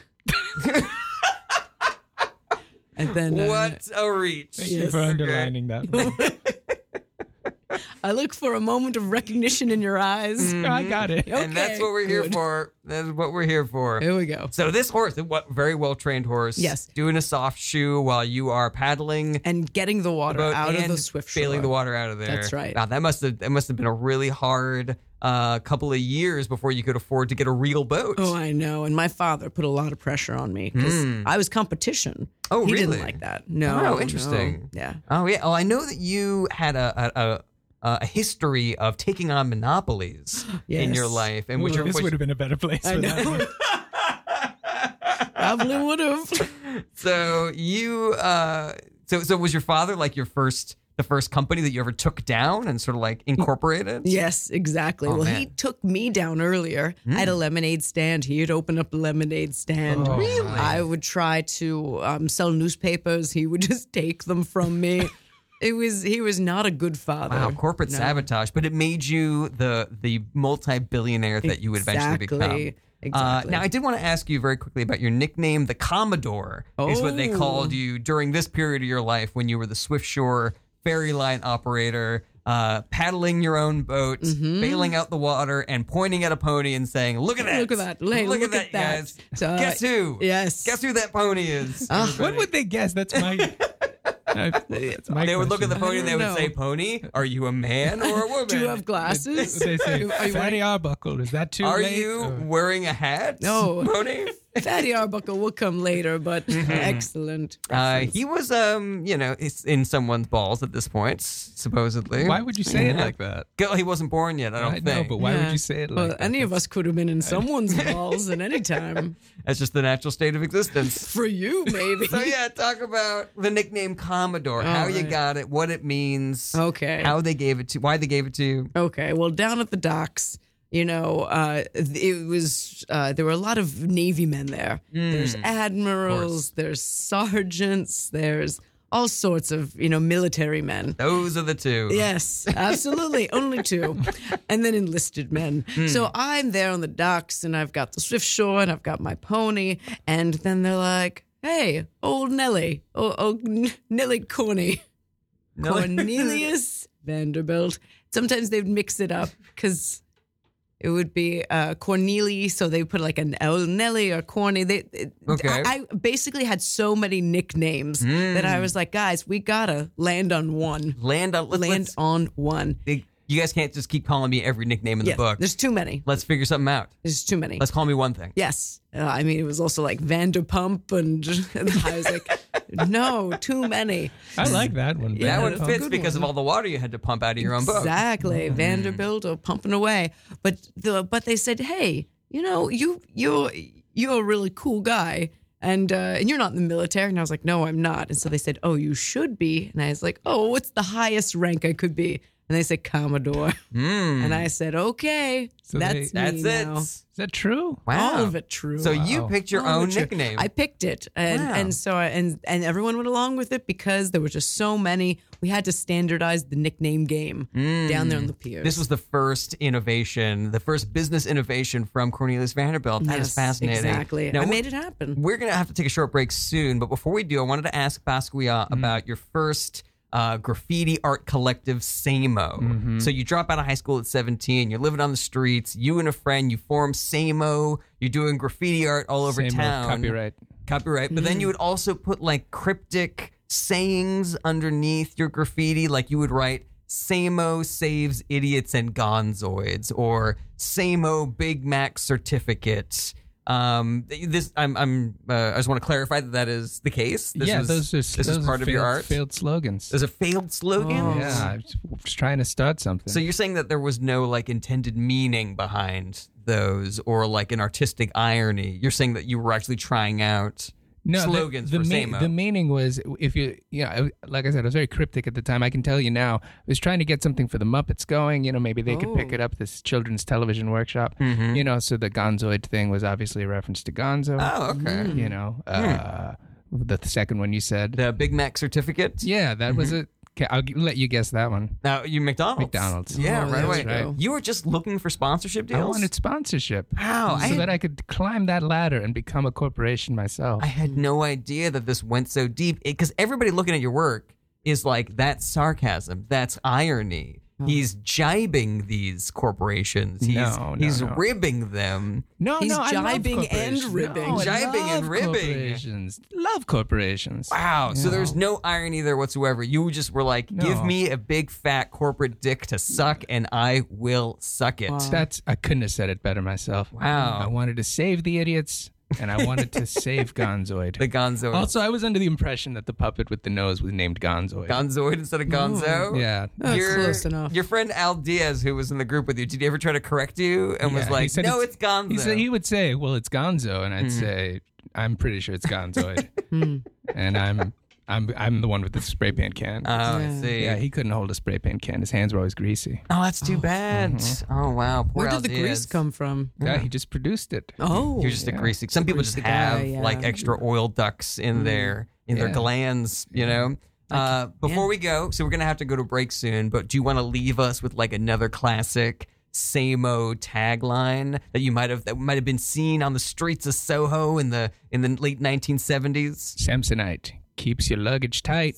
F: And then
B: What a reach.
E: Thank you for underlining that.
F: I look for a moment of recognition in your eyes.
E: I got it.
B: And that's
F: Okay,
B: what we're here
F: good.
B: for. That's what we're here for.
F: Here we go.
B: So this horse, very well trained horse,
F: Yes.
B: doing a soft shoe while you are paddling
F: And getting the water
B: boat
F: out of
B: and
F: the Swift Shore.
B: bailing the water out of there.
F: That's right.
B: Wow, that must have been a really hard couple of years before you could afford to get a real boat.
F: Oh, I know. And my father put a lot of pressure on me because I was competition.
B: Oh,
F: he
B: really?
F: didn't like that. No.
B: Oh,
F: no.
B: interesting.
F: Yeah.
B: Oh yeah. Oh, I know that you had a history of taking on monopolies in
F: Yes.
B: your life, and
E: Well,
B: which
E: this would have been a better place
F: I
E: for that.
F: know. Probably would have.
B: So you so was your father like the first company that you ever took down and sort of like incorporated?
F: Yes, exactly.
B: Oh,
F: well,
B: man.
F: he took me down earlier. I had a lemonade stand. He would open up a lemonade stand.
E: Oh, Really?
F: I would try to sell newspapers. He would just take them from me. He was not a good father.
B: Wow, corporate
F: No.
B: sabotage, but it made you the multi-billionaire that you would eventually become.
F: Exactly.
B: Now, I did want to ask you very quickly about your nickname, the Commodore, is what they
F: Oh.
B: called you during this period of your life when you were the Swift Shore ferry line operator, paddling your own boat, bailing out the water, and pointing at a pony and saying, "Look at that!
F: Look at that! Hey,
B: look
F: look
B: at
F: at
B: that,
F: that."
B: guys!
F: So,
B: Guess who?
F: Yes.
B: Guess who that pony is?
E: What would they guess? That's my. That's my
B: They would look at the
E: question.
B: pony and they would
F: know.
B: say, "Pony, are you a man or a woman?
F: Do you have glasses?
E: They say,
F: Are you
E: Fatty Arbuckle, is that too
B: Are
E: late?
B: you
E: Or-
B: wearing a hat?
F: No.
B: Pony?
F: Fatty Arbuckle will come later, but excellent.
B: He was, it's in someone's balls at this point, supposedly.
E: Why would you say it like that?
B: He wasn't born yet, I don't
E: I
B: think.
E: know, but why would you say it like
F: Well,
E: that?
F: any of us could have been in someone's balls at any time.
B: That's just the natural state of existence.
F: For you, maybe.
B: So yeah, talk about the nickname Commodore, how you
F: right.
B: got it, what it means,
F: Okay.
B: how they gave it to, why they gave it to you.
F: Okay, well, down at the docks, it was there were a lot of Navy men there. There's admirals, there's sergeants, there's all sorts of military men.
B: Those are the two.
F: Yes, absolutely, only two, and then enlisted men. So I'm there on the docks, and I've got the Swift Shore, and I've got my pony, and then they're like, "Hey, old Nelly, Nelly Corny." Cornelius Vanderbilt. Sometimes they'd mix it up because it would be Cornelie, so they would put like an L Nelly or Corny.
B: Okay.
F: I basically had so many nicknames that I was like, guys, we gotta land on one.
B: Land
F: on one.
B: You guys can't just keep calling me every nickname in the
F: Yes,
B: book.
F: there's too many.
B: Let's figure something out.
F: There's too many.
B: Let's call me one thing.
F: Yes. I mean, it was also like Vanderpump, and I was like, no, too many.
E: I like that one.
F: Yeah,
B: That one
F: that's a
B: fits
F: good
B: because of
F: one.
B: all the water you had to pump out of your own boat.
F: Exactly, Vanderbilt or pumping away. But they said, hey, you're a really cool guy, and you're not in the military. And I was like, no, I'm not. And so they said, oh, you should be. And I was like, oh, what's the highest rank I could be? And they said Commodore. And I said, okay,
E: So
F: that's
E: they-
F: me
B: That's
F: now.
B: it.
E: Is that true?
B: Wow.
F: All of it true.
B: So you
E: Wow.
B: picked your
F: All of
B: own
F: it true.
B: nickname.
F: I picked it, and so and everyone went along with it because there were just so many. We had to standardize the nickname game down there on the piers.
B: This was the first innovation, the first business innovation from Cornelius Vanderbilt. That is
F: Yes,
B: fascinating.
F: Exactly.
B: Now,
F: I made it happen.
B: We're going to have to take a short break soon, but before we do, I wanted to ask Basquiat about your first graffiti art collective, Samo. So you drop out of high school at 17, you're living on the streets, you and a friend, you form Samo, you're doing graffiti art all over
E: Same
B: town.
E: old copyright.
B: But then you would also put like cryptic sayings underneath your graffiti, like you would write Samo saves idiots and gonzoids, or Samo Big Mac certificate. I just want to clarify that is the case.
E: Those
B: is part of your art.
E: Failed slogans.
B: There's a failed slogan.
E: Yeah, I was trying to start something.
B: So you're saying that there was no like intended meaning behind those, or like an artistic irony. You're saying that you were actually trying out slogans for Samo.
E: The meaning was, like I said, I was very cryptic at the time. I can tell you now, I was trying to get something for the Muppets going. Maybe they could pick it up, this children's television workshop. So the Gonzoid thing was obviously a reference to Gonzo.
B: Oh, okay.
E: The second one you said.
B: The Big Mac certificate.
E: Yeah, that was it. Okay, I'll let you guess that one.
B: Now you McDonald's.
E: McDonald's.
B: Yeah, right
F: there
B: away.
F: we go.
B: You were just looking for sponsorship deals.
E: I wanted sponsorship.
B: Wow,
E: So that I could climb that ladder and become a corporation myself.
B: I had no idea that this went so deep, because everybody looking at your work is like, that's sarcasm, that's irony. He's jibing these corporations. He's
E: No.
B: ribbing them.
F: He's
E: I love
F: jibing and
E: corporations.
F: ribbing.
E: No, I
B: Jibing and
E: love
B: ribbing.
E: Corporations. Love corporations.
B: Wow. So there's no irony there whatsoever. You just were like, give
E: No.
B: me a big fat corporate dick to suck, and I will suck it.
E: I couldn't have said it better myself.
B: Wow.
E: I wanted to save the idiots, and I wanted to save Gonzoid.
B: The Gonzo.
E: Also, I was under the impression that the puppet with the nose was named Gonzoid.
B: Gonzoid instead of Gonzo.
E: Yeah.
F: Close enough.
B: Your friend Al Diaz, who was in the group with you, did he ever try to correct you and was
E: Yeah,
B: like,
E: he said
B: no, it's Gonzo?
E: He would say, well, it's Gonzo, and I'd say, I'm pretty sure it's Gonzoid. And I'm the one with the spray paint can.
B: Oh, I see.
E: Yeah, he couldn't hold a spray paint can. His hands were always greasy.
B: Oh, that's too bad. Oh, wow. Poor
F: Where
B: Al
F: did the grease
B: Diaz.
F: come from?
E: Yeah, he just produced it.
F: Oh,
B: You're just a greasy. Some people just
F: greasy
B: have
F: guy, yeah.
B: like extra oil ducts in their glands, Before we go, so we're gonna have to go to break soon. But do you want to leave us with like another classic Samo tagline that might have been seen on the streets of Soho in the late 1970s?
E: Samsonite keeps your luggage tight.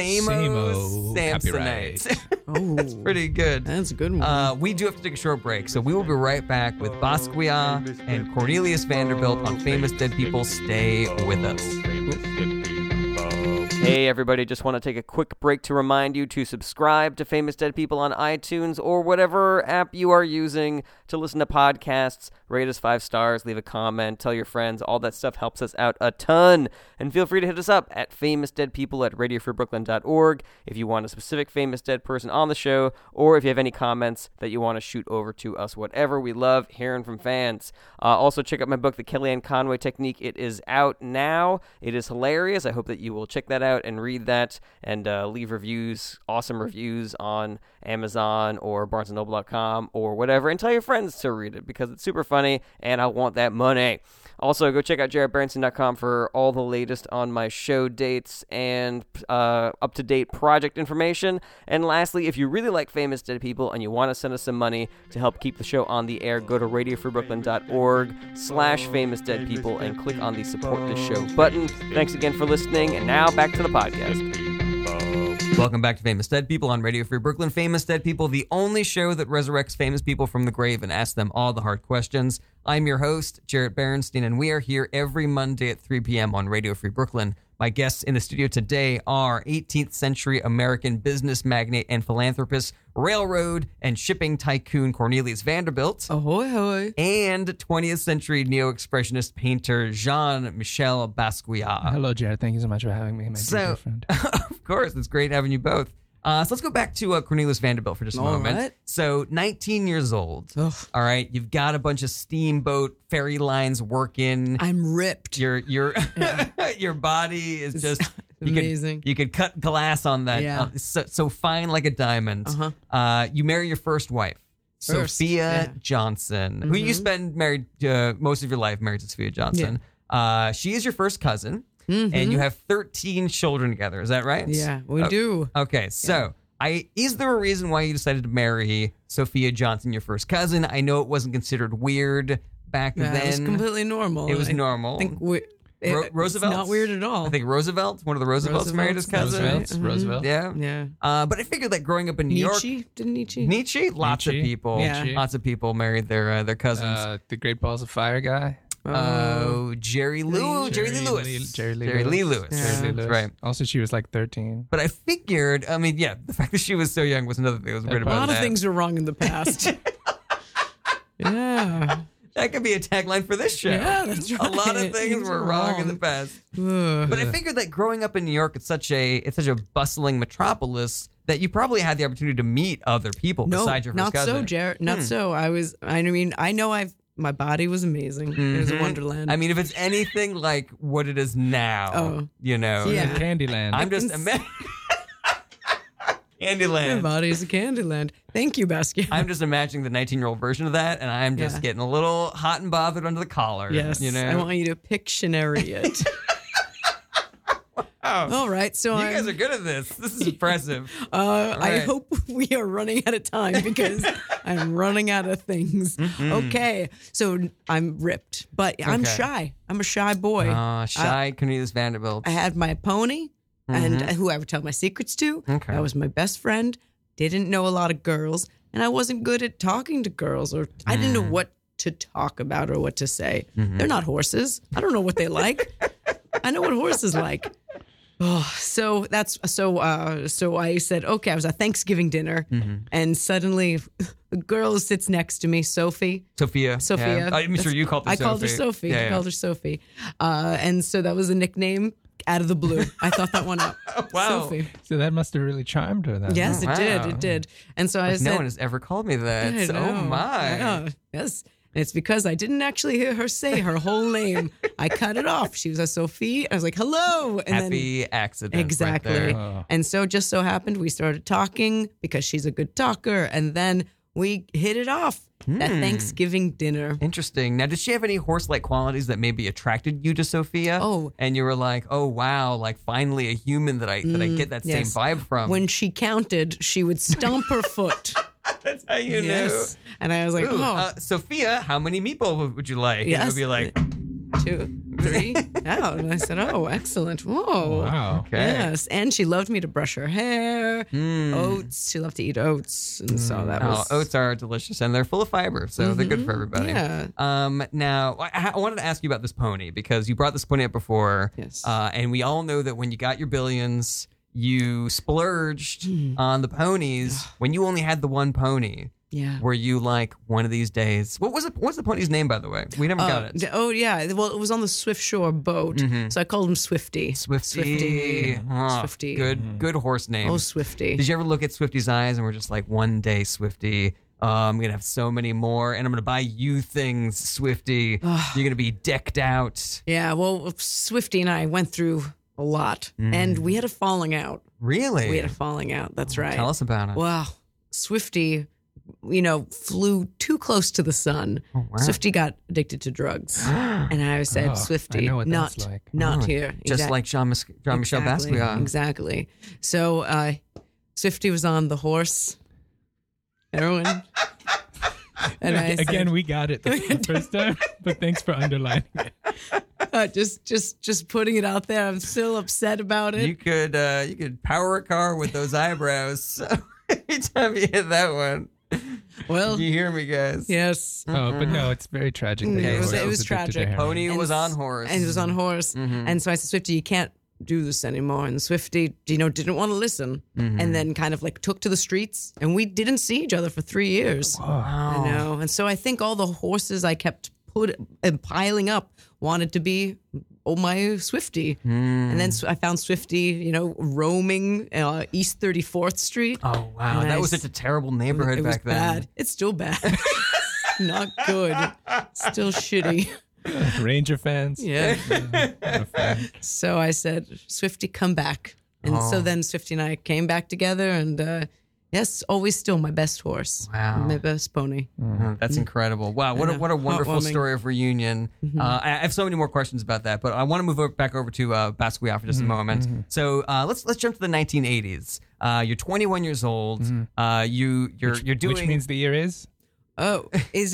B: Samo
E: Samsonite.
B: Samsonite. That's pretty good.
F: That's a good one.
B: We do have to take a short break, so we will be right back with Basquiat and Cornelius Vanderbilt on Famous Dead People. Stay with us.
C: Famous dead people.
B: Hey, everybody, just want to take a quick break to remind you to subscribe to Famous Dead People on iTunes or whatever app you are using to listen to podcasts. Rate us 5 stars, leave a comment, tell your friends. All that stuff helps us out a ton. And feel free to hit us up at famousdeadpeople@radiofreebrooklyn.org if you want a specific Famous Dead person on the show, or if you have any comments that you want to shoot over to us. Whatever, we love hearing from fans. Also, check out my book, The Kellyanne Conway Technique. It is out now. It is hilarious. I hope that you will check that out and read that and leave reviews, awesome reviews on Amazon or BarnesandNoble.com or whatever, and tell your friends to read it because it's super funny and I want that money. Also, go check out JarrettBerenstein.com for all the latest on my show dates and up-to-date project information. And lastly, if you really like Famous Dead People and you want to send us some money to help keep the show on the air, go to radiofreebrooklyn.org/famousdeadpeople and click on the Support This Show button. Thanks again for listening, and now back to the podcast. Welcome back to Famous Dead People on Radio Free Brooklyn. Famous Dead People, the only show that resurrects famous people from the grave and asks them all the hard questions. I'm your host, Jarrett Berenstein, and we are here every Monday at 3 p.m. on Radio Free Brooklyn. My guests in the studio today are 18th century American business magnate and philanthropist, railroad and shipping tycoon Cornelius Vanderbilt.
F: Ahoy, hoy.
B: And 20th century neo-expressionist painter Jean-Michel Basquiat.
E: Hello, Jared. Thank you so much for having me, my dear friend.
B: Of course, it's great having you both. So let's go back to Cornelius Vanderbilt for just a moment.
F: Right.
B: So 19 years old.
F: Ugh.
B: All right. You've got a bunch of steamboat ferry lines working.
F: I'm ripped.
B: Your your body is just
F: amazing.
B: You could cut glass on that.
F: Yeah.
B: So fine like a diamond. You marry your first wife, Sophia Johnson, who you spend married most of your life married to Sophia Johnson. Yeah. She is your first cousin. And you have 13 children together. Is that right?
F: Yeah, we do.
B: Okay, so is there a reason why you decided to marry Sophia Johnson, your first cousin? I know it wasn't considered weird back then.
F: It was completely normal.
B: It was normal.
F: I think
B: Roosevelt?
F: It's not weird at all.
B: I think one of the Roosevelts married his cousin.
E: Roosevelt.
B: Yeah.
F: Yeah.
B: But I figured that growing up in New York.
F: Didn't Nietzsche?
B: Nietzsche? Lots of people.
F: Yeah.
B: Lots of people married their cousins.
E: The Great Balls of Fire guy.
B: Jerry Lee Lewis.
E: Jerry Lee Lewis.
B: Right.
E: Also, she was like 13.
B: But I figured, the fact that she was so young was another thing that was weird
F: A
B: about
F: lot
B: that.
F: of things are wrong in the past. Yeah.
B: That could be a tagline for this show.
F: Yeah, that's right.
B: A lot of things were wrong in the past. But I figured that growing up in New York, it's such a bustling metropolis that you probably had the opportunity to meet other people besides your first cousin.
F: Not so, Jared. Not so. My body was amazing. It was a wonderland.
B: I mean, if it's anything like what it is now,
F: Yeah.
E: Candyland.
B: I'm just Candyland.
F: My body is a Candyland. Thank you, Basquiat.
B: I'm just imagining the 19-year-old version of that, and I'm just getting a little hot and bothered under the collar.
F: Yes. I want you to Pictionary it. All right, so
B: you guys are good at this. This is impressive.
F: I hope we are running out of time because I'm running out of things. Okay, so I'm ripped, but I'm shy. I'm a shy boy.
B: Shy Cornelius Vanderbilt.
F: I had my pony, and who I would tell my secrets to.
B: Okay.
F: That was my best friend. Didn't know a lot of girls, and I wasn't good at talking to girls, or I didn't know what to talk about or what to say. They're not horses. I don't know what they like. I know what horses like. Oh, so I said, okay, I was at Thanksgiving dinner and suddenly the girl sits next to me, Sophia.
B: Yeah. I'm sure you called her Sophie.
F: I called her Sophie.
B: Yeah,
F: I called her Sophie. And so that was a nickname out of the blue. I thought that one up.
B: Wow.
F: Sophie.
E: So that must have really charmed her then.
F: Yes,
B: Wow.
F: it did. And so I said,
B: no one has ever called me that.
F: I know.
B: Oh my.
F: Yeah, yes. And it's because I didn't actually hear her say her whole name. I cut it off. She was a Sophie. I was like, hello. And
B: Happy accident.
F: Exactly.
B: Right there.
F: And so just so happened we started talking because she's a good talker. And then we hit it off that Thanksgiving dinner.
B: Interesting. Now, did she have any horse-like qualities that maybe attracted you to Sophia?
F: Oh.
B: And you were like, oh, wow, like finally a human that I get that same vibe from.
F: When she counted, she would stomp her foot.
B: That's how you
F: Yes.
B: knew.
F: And I was like,
B: Ooh, Sophia, how many meatballs would you like?
F: Yes.
B: And it would be like,
F: 2, 3 out. And I said, oh, excellent. Whoa.
E: Wow.
B: Okay.
F: Yes. And she loved me to brush her hair, oats. She loved to eat oats. And so that was.
B: Oats are delicious and they're full of fiber, so they're good for everybody.
F: Yeah.
B: Now, I wanted to ask you about this pony because you brought this pony up before.
F: Yes.
B: And we all know that when you got your billions, you splurged on the ponies when you only had the one pony.
F: Yeah.
B: Were you like, one of these days? What's the pony's name, by the way? We never got it.
F: Oh, yeah. Well, it was on the Swift Shore boat. So I called him Swifty.
B: Swifty. Oh,
F: Swifty.
B: Good horse name.
F: Oh, Swifty.
B: Did you ever look at Swifty's eyes and we're just like, one day, Swifty, I'm going to have so many more and I'm going to buy you things, Swifty. You're going to be decked out.
F: Yeah. Well, Swifty and I went through a lot and we had a falling out.
B: Really?
F: We had a falling out. That's right.
B: Tell us about it.
F: Wow. Swifty, flew too close to the sun.
B: Oh, wow.
F: Swifty got addicted to drugs. And I said,
E: Oh,
F: Swifty,
E: I know what
F: not,
E: that's like.
F: not here.
B: Just like Jean-Michel Basquiat.
F: Exactly. So Swifty was on the horse, heroin. And I
E: Again, we got it the first time, but thanks for underlining it.
F: just putting it out there. I'm still upset about it.
B: You could power a car with those eyebrows. Every time you hit that one.
F: Well,
B: You hear me, guys?
F: yes.
E: Oh, but no, it's very tragic. that
F: It
E: your
F: was-
E: horse
F: it was
E: addicted to
F: tragic.
E: heroin.
B: Pony was on horse.
F: And he was on horse. And so I said, Swifty, you can't do this anymore. And Swifty, didn't want to listen. And then kind of like took to the streets. And we didn't see each other for 3 years. I know. And so I think all the horses I kept piling up wanted to be my Swifty. And then I found Swifty, roaming East 34th Street.
B: Oh, wow.
F: And
B: That
F: I
B: was such a terrible neighborhood
F: It was
B: back then.
F: bad. It's still bad. Not good. Still shitty.
E: Ranger fans.
F: Yeah.
E: I'm a fan.
F: So I said, Swifty, come back. And so then Swifty and I came back together. And yes, always still my best horse.
B: Wow.
F: My best pony.
B: That's incredible. Wow, what a wonderful
F: Heartwarming.
B: story of reunion. I have so many more questions about that, but I want to move back over to Basquiat for just a moment. So let's jump to the 1980s. You're 21 years old. You're doing
E: Which means the year is?
F: Oh, is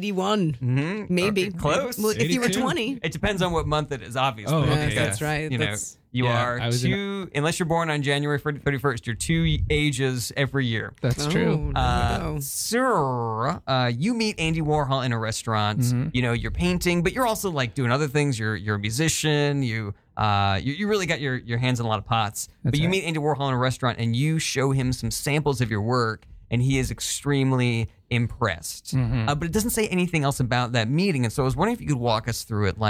F: 81. Maybe.
B: Okay, close.
F: Well, if you were
E: 82?
F: 20.
B: It depends on what month it is, obviously.
E: Oh, okay,
F: Yes,
E: yeah.
F: that's right.
B: You know,
F: That's-
B: you
E: Yeah,
B: are
E: I was
B: unless you're born on January 31st, you're 2 ages every year.
E: That's
F: Oh,
E: true.
F: there you go.
B: Sir, you meet Andy Warhol in a restaurant. You're painting, but you're also like doing other things. You're a musician. You really got your hands in a lot of pots. But you
E: right.
B: meet Andy Warhol in a restaurant and you show him some samples of your work, and he is extremely impressed. But it doesn't say anything else about that meeting. And so I was wondering if you could walk us through it.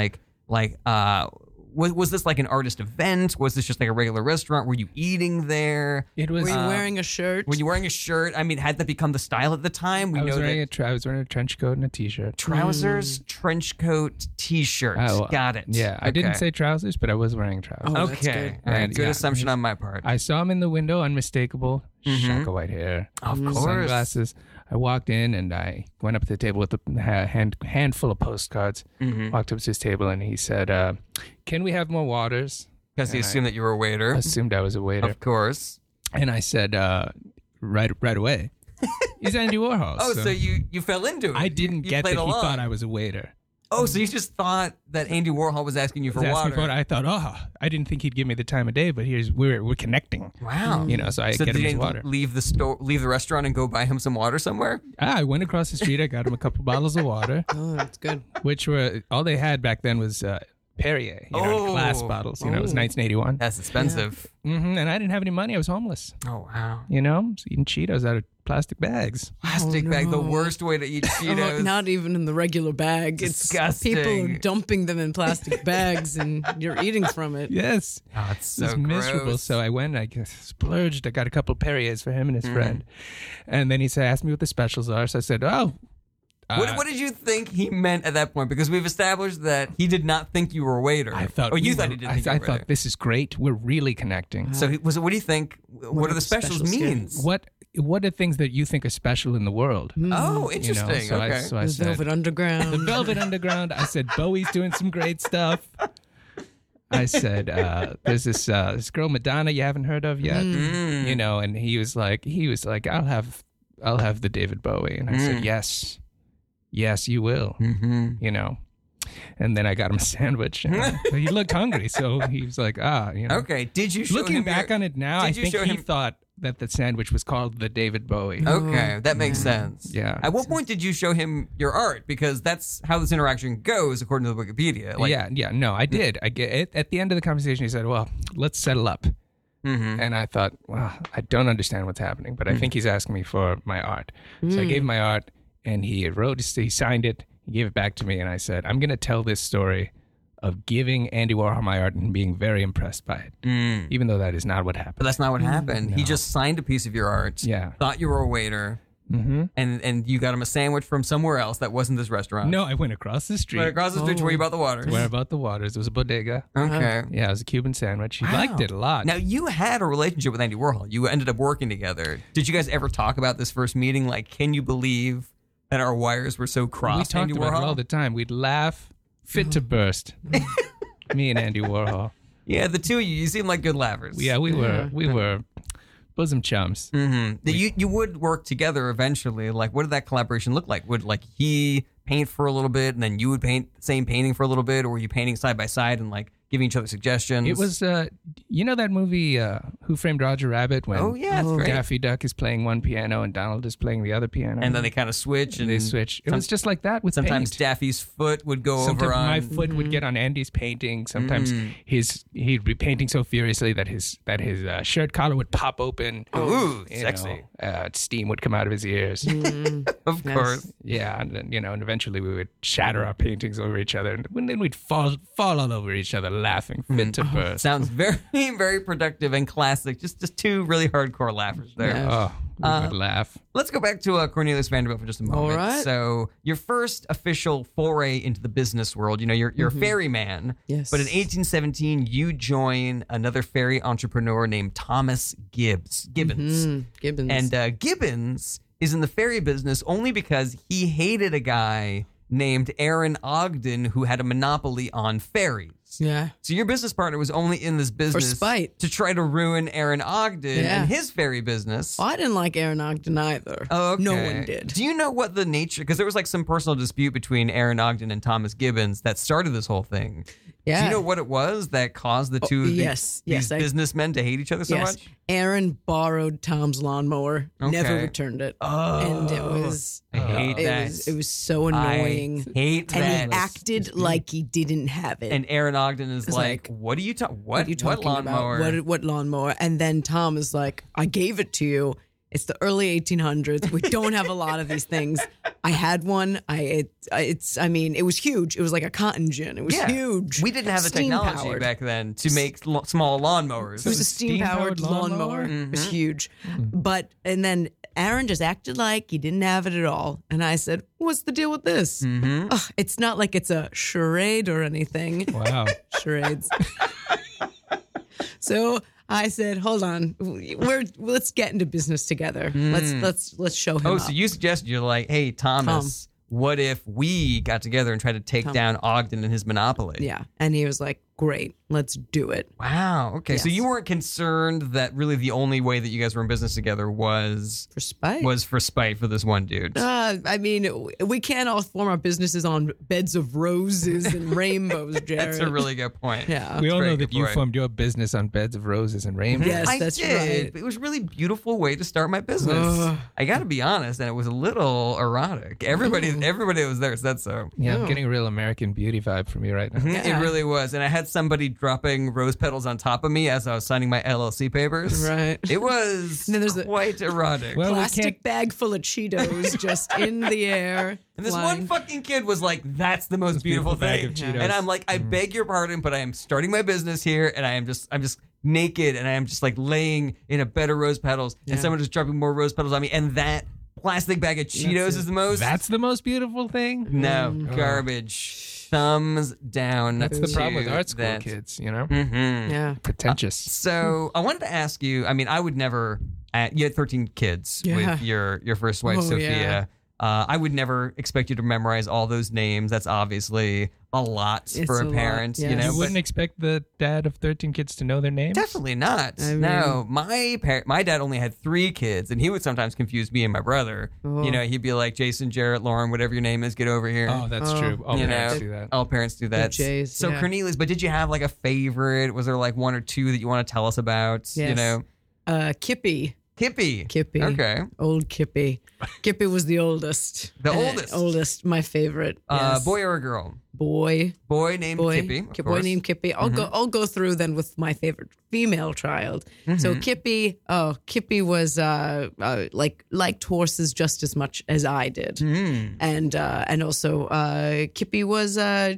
B: Was this like an artist event? Was this just like a regular restaurant? Were you eating there?
E: It was.
F: Were you wearing a shirt?
B: Were you wearing a shirt? I mean, had that become the style at the time? We
E: I was
B: know
E: wearing
B: that
E: I was wearing a trench coat and a t-shirt.
B: trousers, trench coat, t-shirt.
E: Oh,
B: Got it.
E: Yeah, I didn't
B: Okay.
E: say trousers, but I was wearing trousers.
F: Oh, that's
B: Okay.
F: good.
B: All right.
E: And,
B: Good
E: yeah,
B: assumption on my part.
E: I saw him in the window, unmistakable. Shaka white hair,
B: Of course.
E: sunglasses. I walked in and I went up to the table with a handful of postcards. Walked up to his table and he said, "Can we have more waters?"
B: Because he
E: and
B: assumed that you were a waiter.
E: Assumed I was a waiter,
B: Of course.
E: and I said, "Right away." He's Andy Warhol.
B: Oh, so you fell into it.
E: I didn't
B: You
E: get that
B: played
E: he
B: along.
E: thought I was a waiter.
B: Oh, so you just thought that Andy Warhol was asking you for
E: He asked me
B: water.
E: for it. I thought, I didn't think he'd give me the time of day, but we're connecting.
B: Wow.
E: So I
B: So
E: get
B: did
E: him
B: you
E: his water.
B: leave the restaurant and go buy him some water somewhere?
E: I went across the street. I got him a couple bottles of water,
F: Oh, that's good.
E: which were all they had back then was Perrier, in glass
B: Oh.
E: bottles. It was 1981.
B: That's expensive.
E: And I didn't have any money. I was homeless.
B: Oh, wow.
E: I was eating Cheetos out of plastic bags.
B: Plastic bag, the
F: no.
B: worst way to eat Cheetos.
F: Not even in the regular bag.
B: Disgusting.
F: It's people are dumping them in plastic bags and you're eating from it.
E: Yes.
B: Oh, it's
E: It was
B: so
E: miserable.
B: gross.
E: So I went, I splurged. I got a couple of Perriers for him and his friend. And then he asked me what the specials are. So I said,
B: What did you think he meant at that point? Because we've established that he did not think you were a waiter.
E: I thought.
B: Oh, you
E: we
B: thought
E: were-
B: he didn't think you
E: I
B: were a waiter.
E: thought this is great. We're really connecting.
B: So what do you think? What are the specials
F: specials, yeah.
B: means?
E: What are things that you think are special in the world?
B: Oh,
E: You know,
B: interesting.
E: so
B: okay.
E: I
F: The
E: said,
F: Velvet Underground.
E: the Velvet Underground. I said, Bowie's doing some great stuff. I said, there's this girl Madonna you haven't heard of yet, and he was like, I'll have the David Bowie, and I said, yes, you will, And then I got him a sandwich. And he looked hungry, so he was like,
B: Okay. Did you show
E: Looking
B: him
E: back on it now, I
B: did you
E: think
B: show
E: he
B: him-
E: thought that the sandwich was called the David Bowie.
B: Okay, that makes sense.
E: Yeah.
B: At what point did you show him your art? Because that's how this interaction goes, according to the Wikipedia.
E: No, I did. I get it. At the end of the conversation, he said, "Well, let's settle up." And I thought, well, I don't understand what's happening, but I think he's asking me for my art. So I gave him my art, and he signed it, he gave it back to me, and I said, I'm going to tell this story of giving Andy Warhol my art and being very impressed by it, even though that is not what
B: But
E: happened.
B: that's not what happened. He just signed a piece of your art.
E: Yeah.
B: Thought you were a waiter. And you got him a sandwich from somewhere else that wasn't this restaurant.
E: No, I went across the street.
B: Right across the street to where you bought the waters.
E: Where about the waters? It was a bodega.
B: Okay.
E: Yeah, it was a Cuban sandwich. He liked it a lot.
B: Now, you had a relationship with Andy Warhol. You ended up working together. Did you guys ever talk about this first meeting? Like, can you believe that our wires were so
E: we
B: crossed,
E: talked
B: Andy
E: about
B: Warhol?
E: it all the time. We'd laugh, fit to burst. Me and Andy Warhol.
B: Yeah, the two of you seem like good laughers.
E: Yeah, we were bosom chums.
B: You would work together eventually. Like, what did that collaboration look like? Would like he paint for a little bit, and then you would paint the same painting for a little bit, or were you painting side by side and like giving each other suggestions?
E: It was, you know that movie, Who Framed Roger Rabbit? When
B: Oh, yeah, it's great.
E: Daffy Duck is playing one piano and Donald is playing the other piano.
B: and then they kind of switch, and
E: they switch. It was just like that with
B: sometimes
E: paint.
B: Daffy's foot would go
E: Sometimes
B: over on
E: my foot would get on Andy's painting. Sometimes he'd be painting so furiously that his shirt collar would pop open.
B: Ooh,
E: You
B: sexy.
E: know, steam would come out of his ears.
B: Of course.
E: Yeah, and then, and eventually we would shatter our paintings over each other, and then we'd fall all over each other, laughing fit to burst.
B: Sounds very, very productive and classic. Just two really hardcore laughers there.
F: Yeah.
E: Oh, we would laugh.
B: Let's go back to Cornelius Vanderbilt for just a moment.
F: All right.
B: So, your first official foray into the business world, you're a ferryman.
F: Yes.
B: But in 1817, you join another ferry entrepreneur named Thomas Gibbons.
F: Gibbons.
B: And Gibbons is in the ferry business only because he hated a guy named Aaron Ogden who had a monopoly on ferries.
F: Yeah.
B: So your business partner was only in this business
F: spite.
B: to try to ruin Aaron Ogden
F: Yeah.
B: and his ferry business.
F: Well, I didn't like Aaron Ogden either.
B: Oh, okay.
F: No one did.
B: Do you know what the nature? Because there was like some personal dispute between Aaron Ogden and Thomas Gibbons that started this whole thing.
F: Yeah.
B: Do you know what it was that caused the two of
F: yes,
B: these
F: I-
B: businessmen to hate each other so
F: Yes.
B: much?
F: Aaron borrowed Tom's lawnmower, never
B: Okay.
F: returned it.
B: Oh,
F: And it was
B: I hate that.
F: it was so annoying.
B: I hate
F: And
B: that.
F: he acted like he didn't have it.
B: And Aaron Ogden is
F: It's
B: like,
F: like,
B: "What are you talking?
F: what are you talking
B: lawnmower?
F: about? What lawnmower? And then Tom is like, I gave it to you. It's the early 1800s. We don't have a lot of these things. I had one. It was huge. It was like a cotton gin. It was huge.
B: We didn't have the
F: Steam
B: technology
F: powered.
B: back then to make small lawnmowers.
F: It was a steam-powered lawnmower. It was huge. And then Aaron just acted like he didn't have it at all. And I said, what's the deal with this? Ugh, it's not like it's a charade or anything.
E: Wow.
F: Charades. So I said, hold on. Let's get into business together. Let's show him
B: Oh,
F: up.
B: so you suggested, you're like, hey, Thomas, what if we got together and tried to take down Ogden and his monopoly?
F: Yeah. And he was like, great, let's do it.
B: Wow. Okay. So
F: Yes.
B: you weren't concerned that really the only way that you guys were in business together was
F: For spite.
B: for spite for this one dude.
F: I mean, we can't all form our businesses on beds of roses and rainbows, Jared.
B: That's a really good point.
F: Yeah.
E: We all
B: very
E: know
B: good
E: that you
B: point.
E: formed your business on beds of roses and rainbows.
F: Yes,
B: I
F: that's
B: did.
F: right.
B: It was a really beautiful way to start my business. I got to be honest, and it was a little erotic. Everybody that was there said so.
E: Yeah, I'm getting a real American Beauty vibe from you right now.
F: Yeah.
B: It really was. And I had somebody dropping rose petals on top of me as I was signing my LLC papers.
F: Right.
B: It was
F: And then there's
B: quite erotic.
E: Well, we
F: Plastic
E: can't-
F: bag full of Cheetos just in the air.
B: and this
F: flying.
B: one fucking kid was like, that's the most beautiful
E: bag
B: thing.
E: of Cheetos.
B: And I'm like, I beg your pardon, but I am starting my business here and I'm just naked and I am just like laying in a bed of rose petals and someone just dropping more rose petals on me. And that plastic bag of Cheetos is the most.
E: That's the most beautiful thing?
B: No, garbage. Thumbs down.
E: That's the problem with
B: to
E: art school
B: that.
E: kids, you know?
F: Yeah.
E: Pretentious.
B: So I wanted to ask you. I mean, I would never. You had 13 kids
F: Yeah.
B: with your first wife,
F: Oh,
B: Sophia. I would never expect you to memorize all those names. That's obviously a lot for
F: a
B: a
F: lot,
B: parent.
F: yes.
B: You know,
E: You
B: but
E: wouldn't expect the dad of 13 kids to know their names?
B: definitely not.
F: I mean-
B: No, my dad only had 3 kids, and he would sometimes confuse me and my brother.
F: Oh.
B: You know, he'd be like, Jason, Jarrett, Lauren, whatever your name is, get over here.
E: Oh, that's
F: Oh,
E: true. All
B: you
E: parents
B: know,
E: do that.
B: all parents do that.
F: Jays,
B: so
F: yeah.
B: Cornelius, but did you have like a favorite? Was there like 1 or 2 that you want to tell us about? You
F: Yes.
B: know,
F: Kippy.
B: Kippy.
F: Kippy.
B: Okay.
F: Old Kippy. Kippy was the oldest.
B: The oldest?
F: Oldest. My favorite. Yes.
B: Boy or a girl?
F: Boy.
B: Boy named
F: Boy.
B: Kippy. Of
F: Boy
B: course.
F: named Kippy. I'll go through then with my favorite female child. So Kippy. Kippy was liked horses just as much as I did, and also Kippy was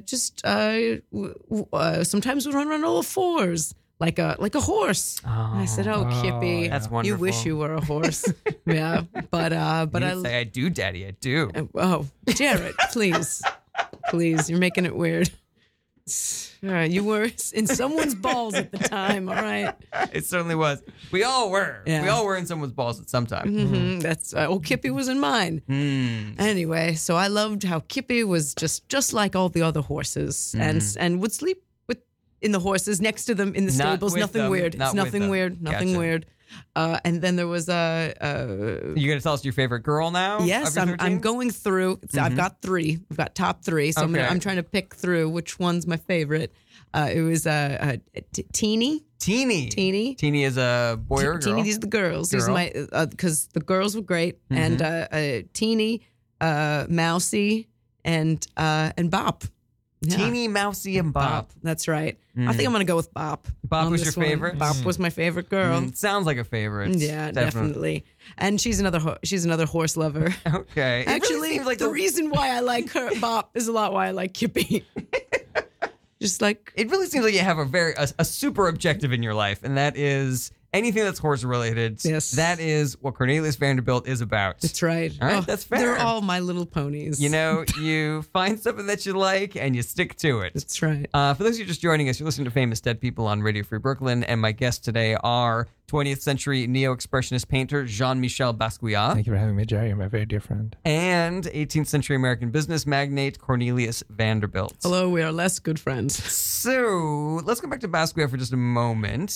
F: sometimes would run on all fours. Like a horse. I said, "Oh, Kippy,
B: That's
F: you
B: wonderful.
F: wish you were a horse." Yeah, but
B: You say, I do, Daddy, I do.
F: Oh, Jarrett, please, you're making it weird. You were in someone's balls at the time. All right.
B: It certainly was. We all were.
F: Yeah.
B: We all were in someone's balls at some time.
F: That's Kippy was in mine. Anyway, so I loved how Kippy was just like all the other horses, and would sleep in the horses next to them in the
B: Not
F: stables.
B: with
F: Nothing
B: them.
F: weird.
B: Not
F: It's
B: with
F: nothing
B: them.
F: weird. Nothing
B: Gotcha.
F: weird. And then there was
B: You gonna tell us your favorite girl now?
F: yes,
B: of your
F: I'm
B: 13?
F: going through. I've got 3. I've got top 3. So
B: Okay.
F: I'm trying to pick through which one's my favorite. It was Teeny.
B: Teeny. Teeny is a boy or a girl?
F: Teeny, these are the girls. These are
B: Girl.
F: my because the girls were great, and Teeny, Mousy, and Bop. Yeah.
B: Teeny, Mousy, and Bop.
F: That's right. I think I'm gonna go with Bop.
B: Bop
F: on
B: was
F: this
B: your
F: one.
B: favorite?
F: Bop was my favorite girl.
B: Sounds like a favorite.
F: Yeah, definitely. And she's another horse lover.
B: Okay. It really
F: Actually,
B: seems like
F: the reason why I like her Bop is a lot why I like Kippy. Just like
B: It really seems like you have a super objective in your life, and that is anything that's horse related.
F: Yes.
B: That is what Cornelius Vanderbilt is about.
F: that's right.
B: All right, that's fair.
F: They're all My Little Ponies.
B: You know, you find something that you like and you stick to it.
F: That's right.
B: For those of you just joining us, you're listening to Famous Dead People on Radio Free Brooklyn, and my guests today are 20th century neo-expressionist painter Jean-Michel Basquiat
E: Thank you for having me, Jerry. You're my very dear friend.
B: and 18th century American business magnate Cornelius Vanderbilt.
F: Hello, we are less good friends.
B: So let's go back to Basquiat for just a moment.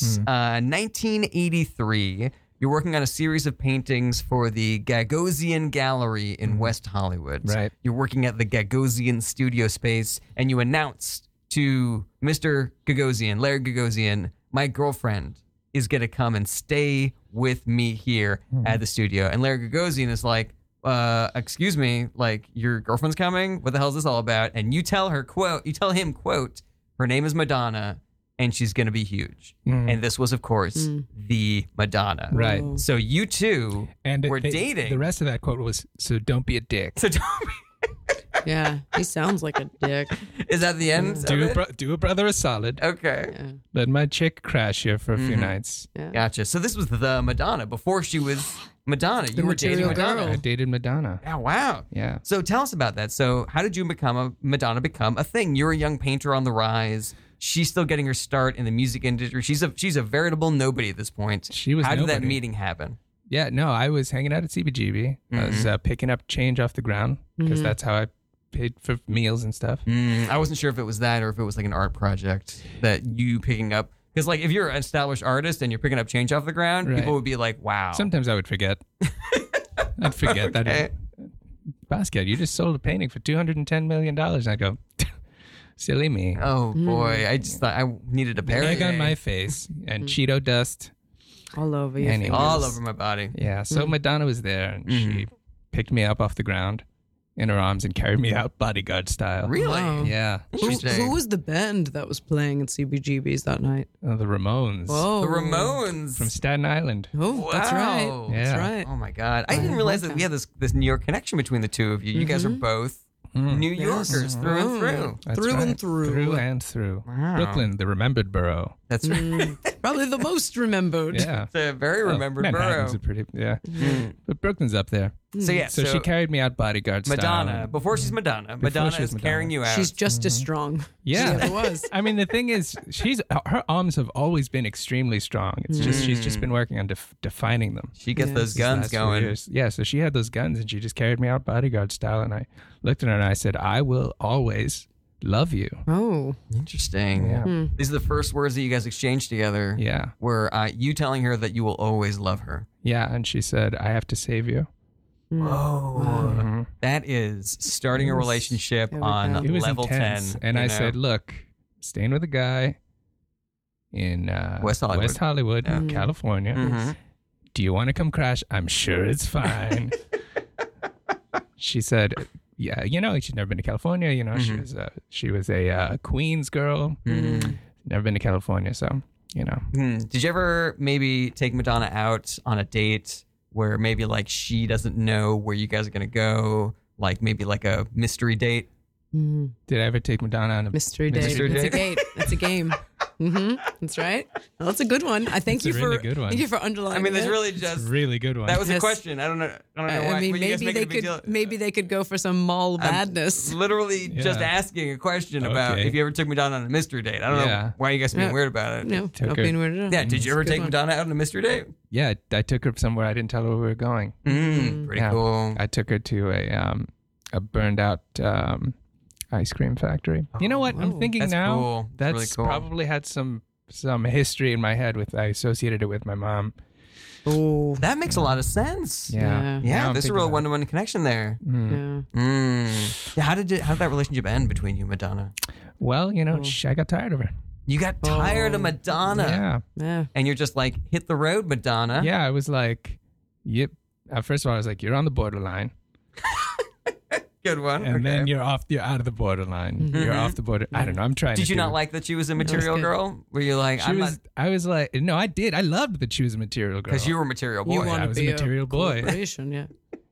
B: 1983, you're working on a series of paintings for the Gagosian Gallery in West Hollywood.
E: Right.
B: You're working at the Gagosian studio space, and you announced to Mr. Gagosian, Larry Gagosian, my girlfriend is going to come and stay with me here at the studio. And Larry Gagosian is like, excuse me, like your girlfriend's coming? What the hell is this all about? And you tell him, quote, her name is Madonna and she's going to be huge. And this was, of course, the Madonna.
E: Right.
F: Whoa.
B: So you two
E: And
B: were dating.
E: The rest of that quote was, so don't be a dick.
B: So
F: Yeah, he sounds like a dick.
B: is that the end? of it?
E: Do a brother a solid.
B: Okay.
F: Yeah.
E: Let my chick crash here for a few nights.
F: Yeah.
B: Gotcha. So this was the Madonna before she was Madonna. You were dating
F: material
B: Madonna.
F: girl.
E: I dated Madonna.
B: Oh, wow.
E: Yeah.
B: So tell us about that. So how did Madonna become a thing? You're a young painter on the rise. She's still getting her start in the music industry. She's a veritable nobody at this point.
E: She was
B: How did that
E: nobody.
B: meeting happen?
E: Yeah, no, I was hanging out at CBGB. I was picking up change off the ground because that's how I paid for meals and stuff.
B: I wasn't sure if it was that or if it was like an art project that you picking up. Because like if you're an established artist and you're picking up change off the ground,
E: Right.
B: people would be like, wow.
E: Sometimes I would forget. I'd forget
B: Okay.
E: that. Basquiat, you just sold a painting for $210 million. And I go, silly me.
B: Oh boy, I just thought I needed a parody.
E: Egg on my face and Cheeto dust.
F: All over your
E: Anyway.
F: fingers.
B: all over my body.
E: Yeah, so Madonna was there and she picked me up off the ground in her arms and carried me out bodyguard style.
B: Really?
F: Wow.
E: Yeah.
B: Interesting.
F: Who was the band that was playing at CBGB's that night?
E: The Ramones
F: Whoa.
B: The Ramones.
E: from Staten Island.
F: Oh, that's right.
B: Wow.
E: Yeah.
F: That's right.
B: Oh my God! I didn't realize that we had this New York connection between the two of you. You guys are both New Yorkers through and through.
E: That's
F: Through and
E: right.
F: through.
E: Through and through.
B: Wow.
E: Brooklyn, the remembered borough.
B: That's right.
F: Probably the most remembered.
E: Yeah.
B: It's a very remembered
E: Manhattan's
B: borough.
E: a pretty, yeah. But Brooklyn's up there.
B: So yeah,
E: So she carried me out bodyguard style.
B: Madonna. Before she's Madonna, Madonna
E: she was
B: is carrying you out.
F: She's just as strong.
E: Yeah.
F: She ever was.
E: I mean, the thing is, her arms have always been extremely strong. It's just she's just been working on defining them.
B: she gets those
E: these
B: guns
E: last few
B: going.
E: years. Yeah, so she had those guns, and she just carried me out bodyguard style. And I looked at her and I said, "I will always love you."
F: Oh.
B: Interesting.
E: Yeah.
B: These are the first words that you guys exchanged together.
E: Yeah,
B: Were you telling her that you will always love her?
E: yeah. And she said, "I have to save you."
B: Whoa. That is starting a relationship
F: There we
B: on
F: go.
E: It was
B: level
E: intense.
B: 10.
E: And
B: you
E: I
B: know?
E: said, "Look, staying with a guy in
B: West Hollywood.
E: California.
B: Mhm.
E: Do you want to come crash? I'm sure it's fine." She said, "Yeah, she's never been to California. She was a Queens girl. Never been to California, so
B: Did you ever maybe take Madonna out on a date where maybe like she doesn't know where you guys are going to go? Like maybe like a mystery date?
E: Did I ever take Madonna on a
F: Mystery date.
B: Mystery
F: It's a
B: date.
F: date. It's a game. That's right. Well, that's a good one. I thank
E: That's a
F: you for
E: really good one.
F: thank you for underlining.
B: I mean, there's
F: it.
B: really
E: It's
B: just
E: a really good one?
B: that was a
F: Yes.
B: question. I don't know why.
F: I mean,
B: but you guys
F: maybe
B: make it
F: they
B: a big deal.
F: could maybe they could go for some mall madness.
B: Literally just
E: Yeah.
B: asking a question about
E: Okay.
B: if you ever took Madonna on a mystery date. I don't know
E: Yeah.
B: why you guys are being
F: Yeah.
B: weird about it.
F: No,
E: Took
F: not
E: her-
F: being weird at all.
B: Yeah, did you ever
F: Good
B: take
F: one.
B: Madonna out on a mystery date?
E: Yeah, I took her somewhere. I didn't tell her where we were going.
B: Pretty
E: Yeah.
B: cool.
E: I took her to a burned out ice cream factory. You know what? I'm thinking
B: That's
E: now
B: cool. That's
E: that's
B: really cool.
E: probably had some history in my head with I associated it with my mom.
F: Oh,
B: That makes a lot of sense.
E: Yeah.
F: Yeah.
E: Now
B: Yeah,
E: I'm
B: there's a
E: thinking
B: real
E: about
B: one-to-one connection there.
F: yeah.
B: Yeah, how did that relationship end between you, Madonna?
E: it. Well, I got tired of her.
B: You got tired of Madonna,
E: Yeah.
F: Yeah.
B: and you're just like, hit the road, Madonna.
E: Yeah, I was like, yep. First of all, I was like, you're on the borderline.
B: Good one.
E: And
B: Okay.
E: then you're out of the borderline. You're off the border. I don't know. I'm trying
B: Did
E: to
B: you
E: do
B: not
E: it.
B: like that she was a material
F: good.
B: girl? Were you like,
E: I was like, no, I did. I loved that she was a material girl.
B: because you were a material boy.
F: You want
E: I
F: to
E: was a
F: be
E: material boy.
F: corporation, yeah.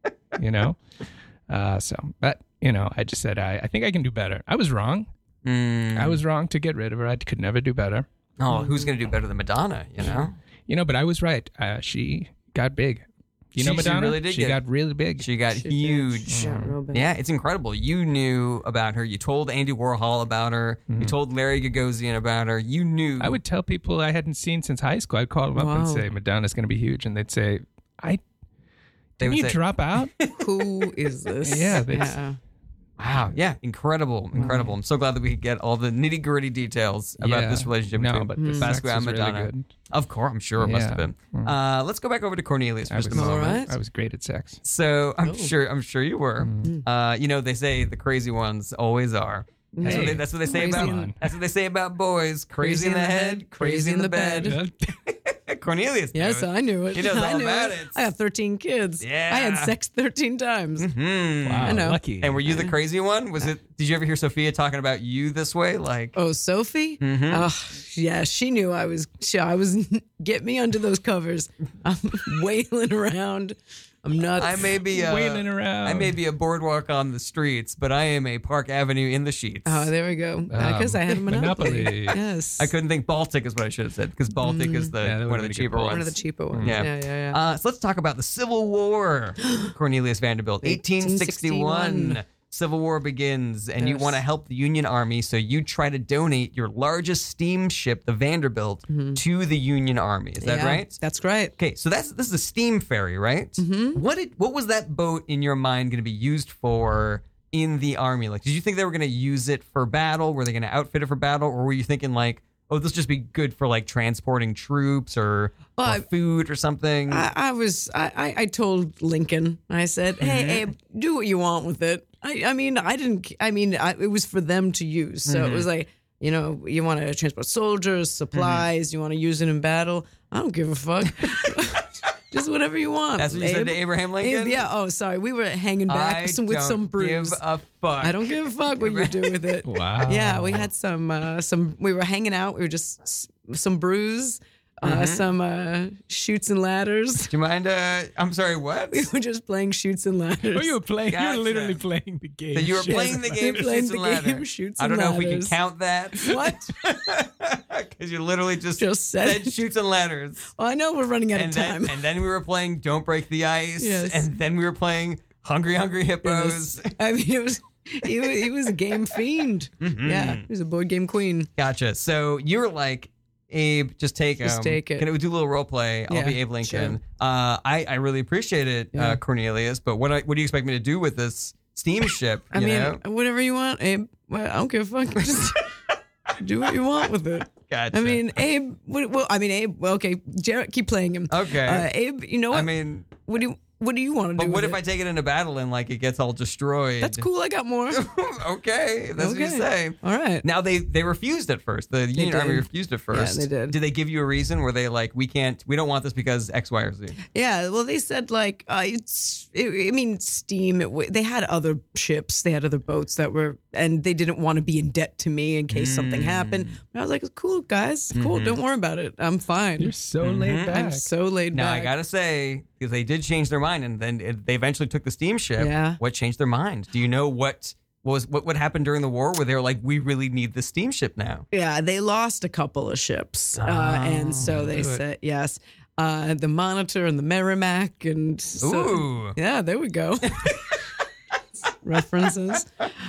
E: But I just said, I think I can do better. I was wrong. I was wrong to get rid of her. I could never do better.
B: Oh, who's gonna do better than Madonna? You know,
E: But I was right. She got big.
B: She
E: Madonna?
B: really did
E: She
B: get-
E: got really big.
B: she got
F: She did.
B: huge.
F: She got real big.
B: Yeah, it's incredible. You knew about her. You told Andy Warhol about her. You told Larry Gagosian about her. You knew.
E: I would tell people I hadn't seen since high school. I'd call them up and
F: Wow.
E: say, Madonna's going to be huge. And they'd say,
B: They
E: didn't
B: would
E: you
B: say-
E: drop out?
F: Who is this?
E: Yeah, that's-
F: yeah.
B: Wow. Yeah. Incredible. Incredible. I'm so glad that we could get all the nitty gritty details about
E: Yeah.
B: this relationship
E: No,
B: between
E: but the sex
B: Basquiat and
E: was really
B: Madonna.
E: good.
B: Of course. I'm sure it must have
E: Yeah.
B: been. Let's go back over to Cornelius for
E: I
B: just a
E: was,
B: moment.
F: All right.
E: I was great at sex.
B: So I'm sure you were. They say the crazy ones always are. That's what they say
F: Crazy
B: about.
F: in-
B: That's what they say about boys. Crazy in the head, crazy in the bed. Cornelius.
F: Yes,
B: knows.
F: I knew it.
B: He knows
F: I
B: all
F: knew
B: about
F: it.
B: it.
F: I have 13 kids.
B: Yeah.
F: I had sex 13 times.
E: Wow,
F: I know.
E: lucky.
B: And were you the crazy one? Was it? Did you ever hear Sophia talking about you this way? Like,
F: Oh, Sophie? Oh, yeah, she knew I was get me under those covers. I'm wailing around. I'm nuts.
B: I may be
E: Wailing around.
B: I may be a boardwalk on the streets, but I am a Park Avenue in the sheets.
F: Oh, there we go. Because I had a monopoly.
E: Monopoly.
F: Yes.
B: I couldn't think Baltic is what I should have said because Baltic is
E: Yeah, that
B: one of
E: would've
B: the
E: been a good
B: cheaper
E: point.
B: ones.
F: One of the cheaper ones.
B: Yeah.
F: Yeah.
B: So let's talk about the Civil War. Cornelius Vanderbilt, 1861. Civil War begins, and you
F: Yes.
B: want to help the Union Army, so you try to donate your largest steamship, the Vanderbilt, to the Union Army. Is that
F: Yeah,
B: right?
F: That's right.
B: Okay, so this is a steam ferry, right? Mm-hmm. What was that boat in your mind going to be used for in the Army? Like, did you think they were going to use it for battle? Were they going to outfit it for battle, or were you thinking like, oh, this will just be good for like transporting troops or food or something?
F: I told Lincoln, I said, hey, Abe, do what you want with it. It was for them to use. So it was like, you want to transport soldiers, supplies, you want to use it in battle. I don't give a fuck. Just whatever you want.
B: That's what you said to Abraham Lincoln?
F: Yeah. Oh, sorry. We were hanging back with some brews.
B: Give a fuck.
F: I don't give a fuck what you do with it.
E: Wow.
F: Yeah, we had some. We were hanging out. We were just some brews. some shoots and ladders.
B: Do you mind? I'm sorry. What?
F: We were just playing shoots and ladders.
E: Oh, you were playing. You
B: Gotcha.
E: were literally playing the game.
B: So you were
E: Shit.
B: playing the game,
F: We're playing
B: Shoots and
F: the game,
B: Ladders.
F: Shoots
B: I
F: and
B: don't know if we can
F: Ladders.
B: count that.
F: What?
B: Because you literally just
F: said it.
B: Shoots and Ladders.
F: Well, I know we're running out
B: And
F: of
B: then,
F: time.
B: and then we were playing Don't Break the Ice.
F: Yes.
B: And then we were playing Hungry Hungry Hippos.
F: Yes. I mean, he was a game fiend.
B: Mm-hmm.
F: Yeah, he was a board game queen.
B: Gotcha. So you were like, Abe, just take him.
F: Just take it.
B: Can we do a little role play? I'll
F: Yeah,
B: be Abe Lincoln.
F: sure.
B: I really appreciate it,
F: Yeah.
B: Cornelius. But what do you expect me to do with this steam ship?
F: I
B: you
F: mean,
B: know?
F: whatever you want, Abe. Well, I don't give a fuck. Just do what you want with it.
B: Gotcha.
F: I mean, Abe. Abe. Well, okay, Jarrett, keep playing him.
B: Okay.
F: Abe, you know what?
B: I mean,
F: what do you want to do?
B: but what
F: with
B: if
F: it?
B: I take it into battle and like it gets all destroyed?
F: That's cool. I got more.
B: Okay, that's what you
F: Okay.
B: say.
F: All right.
B: Now they refused at first. The Union Army
F: did.
B: refused at first.
F: they did.
B: Did they give you a reason? Were they like, we don't want this because X, Y, or Z?
F: Yeah, well, they said like steam. They had other ships, they had other boats that were, and they didn't want to be in debt to me in case something happened. But I was like, cool, guys, cool, don't worry about it. I'm fine.
E: You're so laid back.
F: I'm so laid
B: Now
F: back.
B: I gotta say, because they did change their mind, and then they eventually took the steamship.
F: Yeah.
B: What changed their mind? Do you know what happened during the war? Where they were like, we really need the steamship now.
F: Yeah, they lost a couple of ships, and so they said yes. The Monitor and the Merrimack, and so,
B: Ooh.
F: yeah, there we go. References.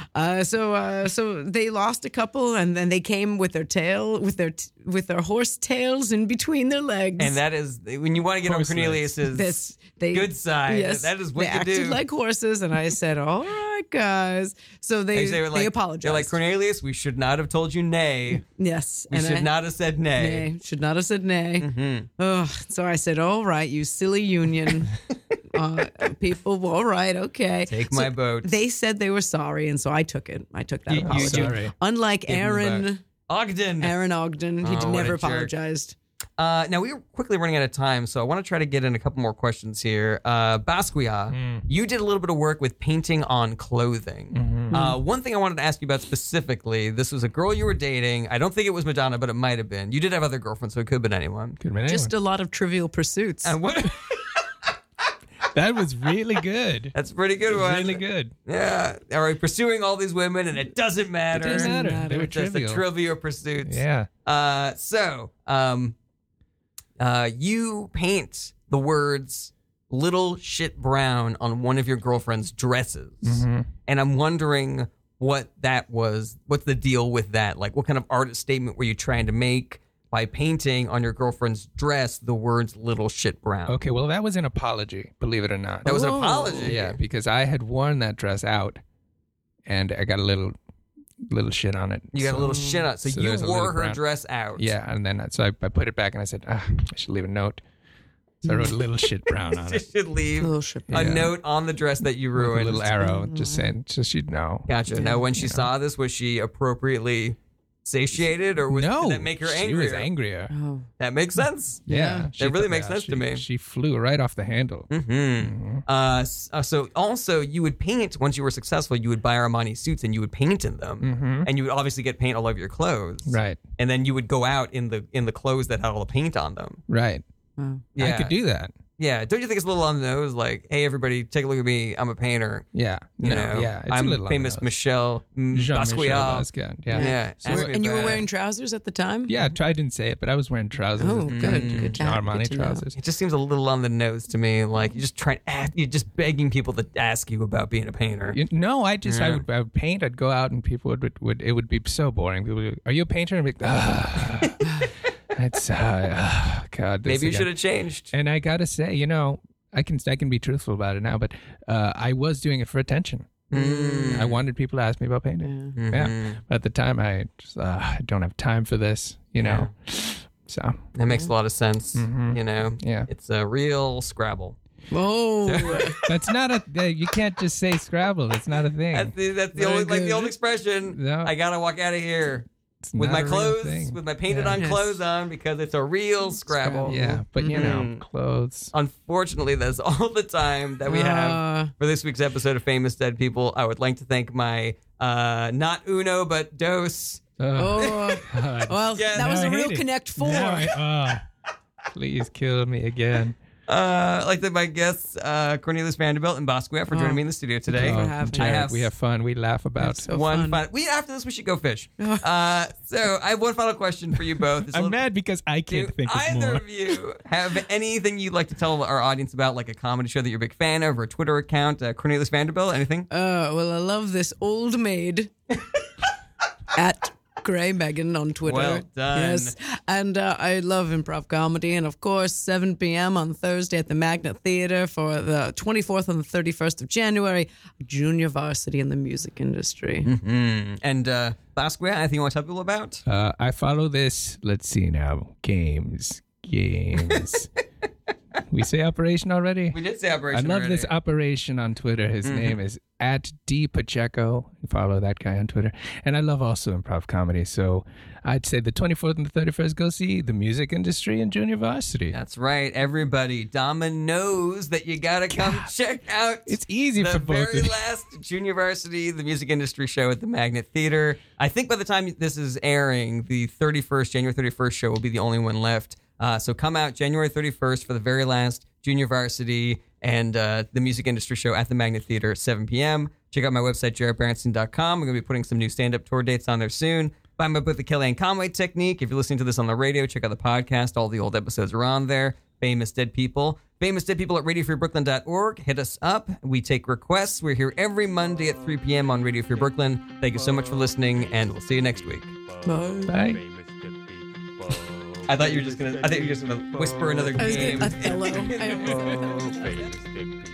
F: So they lost a couple, and then they came with their tail, with their horse tails in between their legs.
B: And that is when you want to get on
E: Horse
B: Cornelius's
F: They
B: good side.
F: Yes,
B: That is what
F: they
B: you
F: acted
B: do.
F: like horses, and I said, "All right, guys." So they
B: were like,
F: apologized.
B: They're like, Cornelius, we should not have told you nay.
F: yes,
B: We
F: and
B: should
F: I-
B: not have said nay.
F: Nay, should not have said nay.
B: Mm-hmm.
F: Ugh. So I said, "All right, you silly Union people. All right, okay."
B: Take
F: So
B: my boat.
F: They said they were sorry, and so I took it. I took that
B: You-
F: apology.
E: sorry.
F: Unlike
B: Give him the
F: Aaron
B: Ogden.
F: Ogden, he
B: Oh, what
F: never
B: a jerk.
F: apologized.
B: Now we are quickly running out of time, so I want to try to get in a couple more questions here. Basquiat, you did a little bit of work with painting on clothing. One thing I wanted to ask you about specifically, this was a girl you were dating. I don't think it was Madonna, but it might have been. You did have other girlfriends, so it could have been anyone.
E: Could have been
F: Just
E: anyone.
F: a lot of Trivial Pursuits.
B: And what?
E: That was really good.
B: That's a pretty good one.
E: Really good.
B: Yeah. All right, pursuing all these women, and it doesn't matter.
E: Doesn't matter.
F: matter.
E: They were
B: Just
E: trivial.
B: the Trivial Pursuits.
E: Yeah.
B: You paint the words "little shit brown" on one of your girlfriend's dresses, and I'm wondering what that was. What's the deal with that? Like, what kind of artist statement were you trying to make by painting on your girlfriend's dress the words "little shit brown"?
E: Okay, well, that was an apology, believe it or not.
B: That was an
F: Oh.
B: apology.
E: Yeah, because I had worn that dress out, and I got a little shit on it.
B: You got a little shit on. So, you
E: there's a
B: wore
E: little
B: her
E: brown-
B: dress out.
E: Yeah, and then I put it back, and I said, I should leave a note. So I wrote a little shit brown on
B: You
E: it.
B: should leave
F: Little shit
B: a
E: Yeah.
B: note on the dress that you
E: With a
B: ruined.
E: little arrow, just saying, just you'd know.
B: Gotcha. Now, when she saw this, was she appropriately satiated, or did
E: No,
B: that make her
E: she
B: angrier?
E: was angrier.
F: Oh.
B: That makes sense.
E: Yeah,
B: That really makes sense to me.
E: She flew right off the handle.
B: So also, you would paint once you were successful. You would buy Armani suits and you would paint in them, and you would obviously get paint all over your clothes.
E: Right,
B: And then you would go out in the clothes that had all the paint on them.
E: right.
B: Yeah.
E: I could do that.
B: Yeah. Don't you think it's a little on the nose? Like, hey, everybody, take a look at me. I'm a painter.
E: Yeah,
B: You know,
E: yeah. It's
B: I'm
E: a little on the
B: famous
E: nose.
B: Michelle
E: Jean-Michel
B: Basquiat.
E: Basquiat. Yeah.
B: Yeah. ask me
F: And you were
B: about it.
F: wearing trousers at the time?
E: Yeah, I didn't say it, but I was wearing trousers.
F: Oh, good. Good to know.
E: Armani
F: Good to know.
E: trousers.
B: It just seems a little on the nose to me. Like you're just begging people to ask you about being a painter.
E: No, I
B: Yeah.
E: would paint. I'd go out and people would it would be so boring. People would, are you a painter? I'd be like, it's God. this
B: Maybe you
E: again."
B: should have changed.
E: And I gotta say, I can be truthful about it now, but I was doing it for attention. I wanted people to ask me about painting. Yeah, but at the time, I just I don't have time for this. So
B: That makes a lot of sense. You know,
E: yeah.
B: it's a real Scrabble.
F: Oh,
E: that's not you can't just say Scrabble. That's not a thing.
B: That's the
F: Very
B: only like the
F: good.
B: old expression.
E: No.
B: I gotta walk out of here
E: It's
B: with
E: not
B: my
E: a real
B: clothes,
E: thing.
B: with my painted
E: Yeah.
B: on
F: Yes.
B: clothes on because it's a real Scrabble.
E: Yeah, but
B: Mhm.
E: clothes.
B: Unfortunately, that's all the time that we have for this week's episode of Famous Dead People. I would like to thank my not Uno but Dos.
F: oh.
E: God.
F: Well,
B: Yeah,
F: that was
E: Now
F: a
E: I
F: real
E: hate it.
F: Connect 4.
E: Now Please kill me again.
B: I'd like to thank my guests, Cornelius Vanderbilt and Basquiat, for joining me in the studio today.
F: for having me.
E: Jared, we have fun. We laugh about.
F: So
B: One
F: fun.
B: after this, we should go fish. So I have one final question for you both. It's a
E: I'm
B: little-
E: mad because I
B: Do
E: can't think of
B: either
E: more.
B: of you have anything you'd like to tell our audience about, like a comedy show that you're a big fan of, or a Twitter account? Cornelius Vanderbilt, anything?
F: Well, I love this old maid at Gray Megan on Twitter.
B: Well done.
F: Yes. And I love improv comedy. And of course, 7 p.m. on Thursday at the Magnet Theater for the 24th and the 31st of January, Junior Varsity in the music industry.
B: And Basquiat, anything you want to tell people about?
E: I follow this. Let's see now. Games. We say Operation already?
B: We did say
E: I
B: Operation
E: love
B: already.
E: this Operation on Twitter. His name is @DPacheco. Follow that guy on Twitter. And I love also improv comedy. So I'd say the 24th and the 31st, go see the music industry and Junior Varsity.
B: That's right, everybody. Dama knows that you gotta come check out.
E: It's easy
B: the
E: for both
B: very
E: of you.
B: last Junior Varsity, the music industry show at the Magnet Theater. I think by the time this is airing, the January 31st show will be the only one left. So come out January 31st for the very last Junior Varsity and the music industry show at the Magnet Theater at 7 p.m. Check out my website, jarrettberenstein.com. We're going to be putting some new stand-up tour dates on there soon. Buy my book, The Kellyanne Conway Technique. If you're listening to this on the radio, check out the podcast. All the old episodes are on there. Famous Dead People. Famous Dead People at RadioFreeBrooklyn.org. Hit us up. We take requests. We're here every Monday at 3 p.m. on Radio Free Brooklyn. Thank you so much for listening, and we'll see you next week.
E: Bye.
B: I thought you were just gonna whisper another
F: I was
B: game.
F: getting Othello.
D: Famous dead people.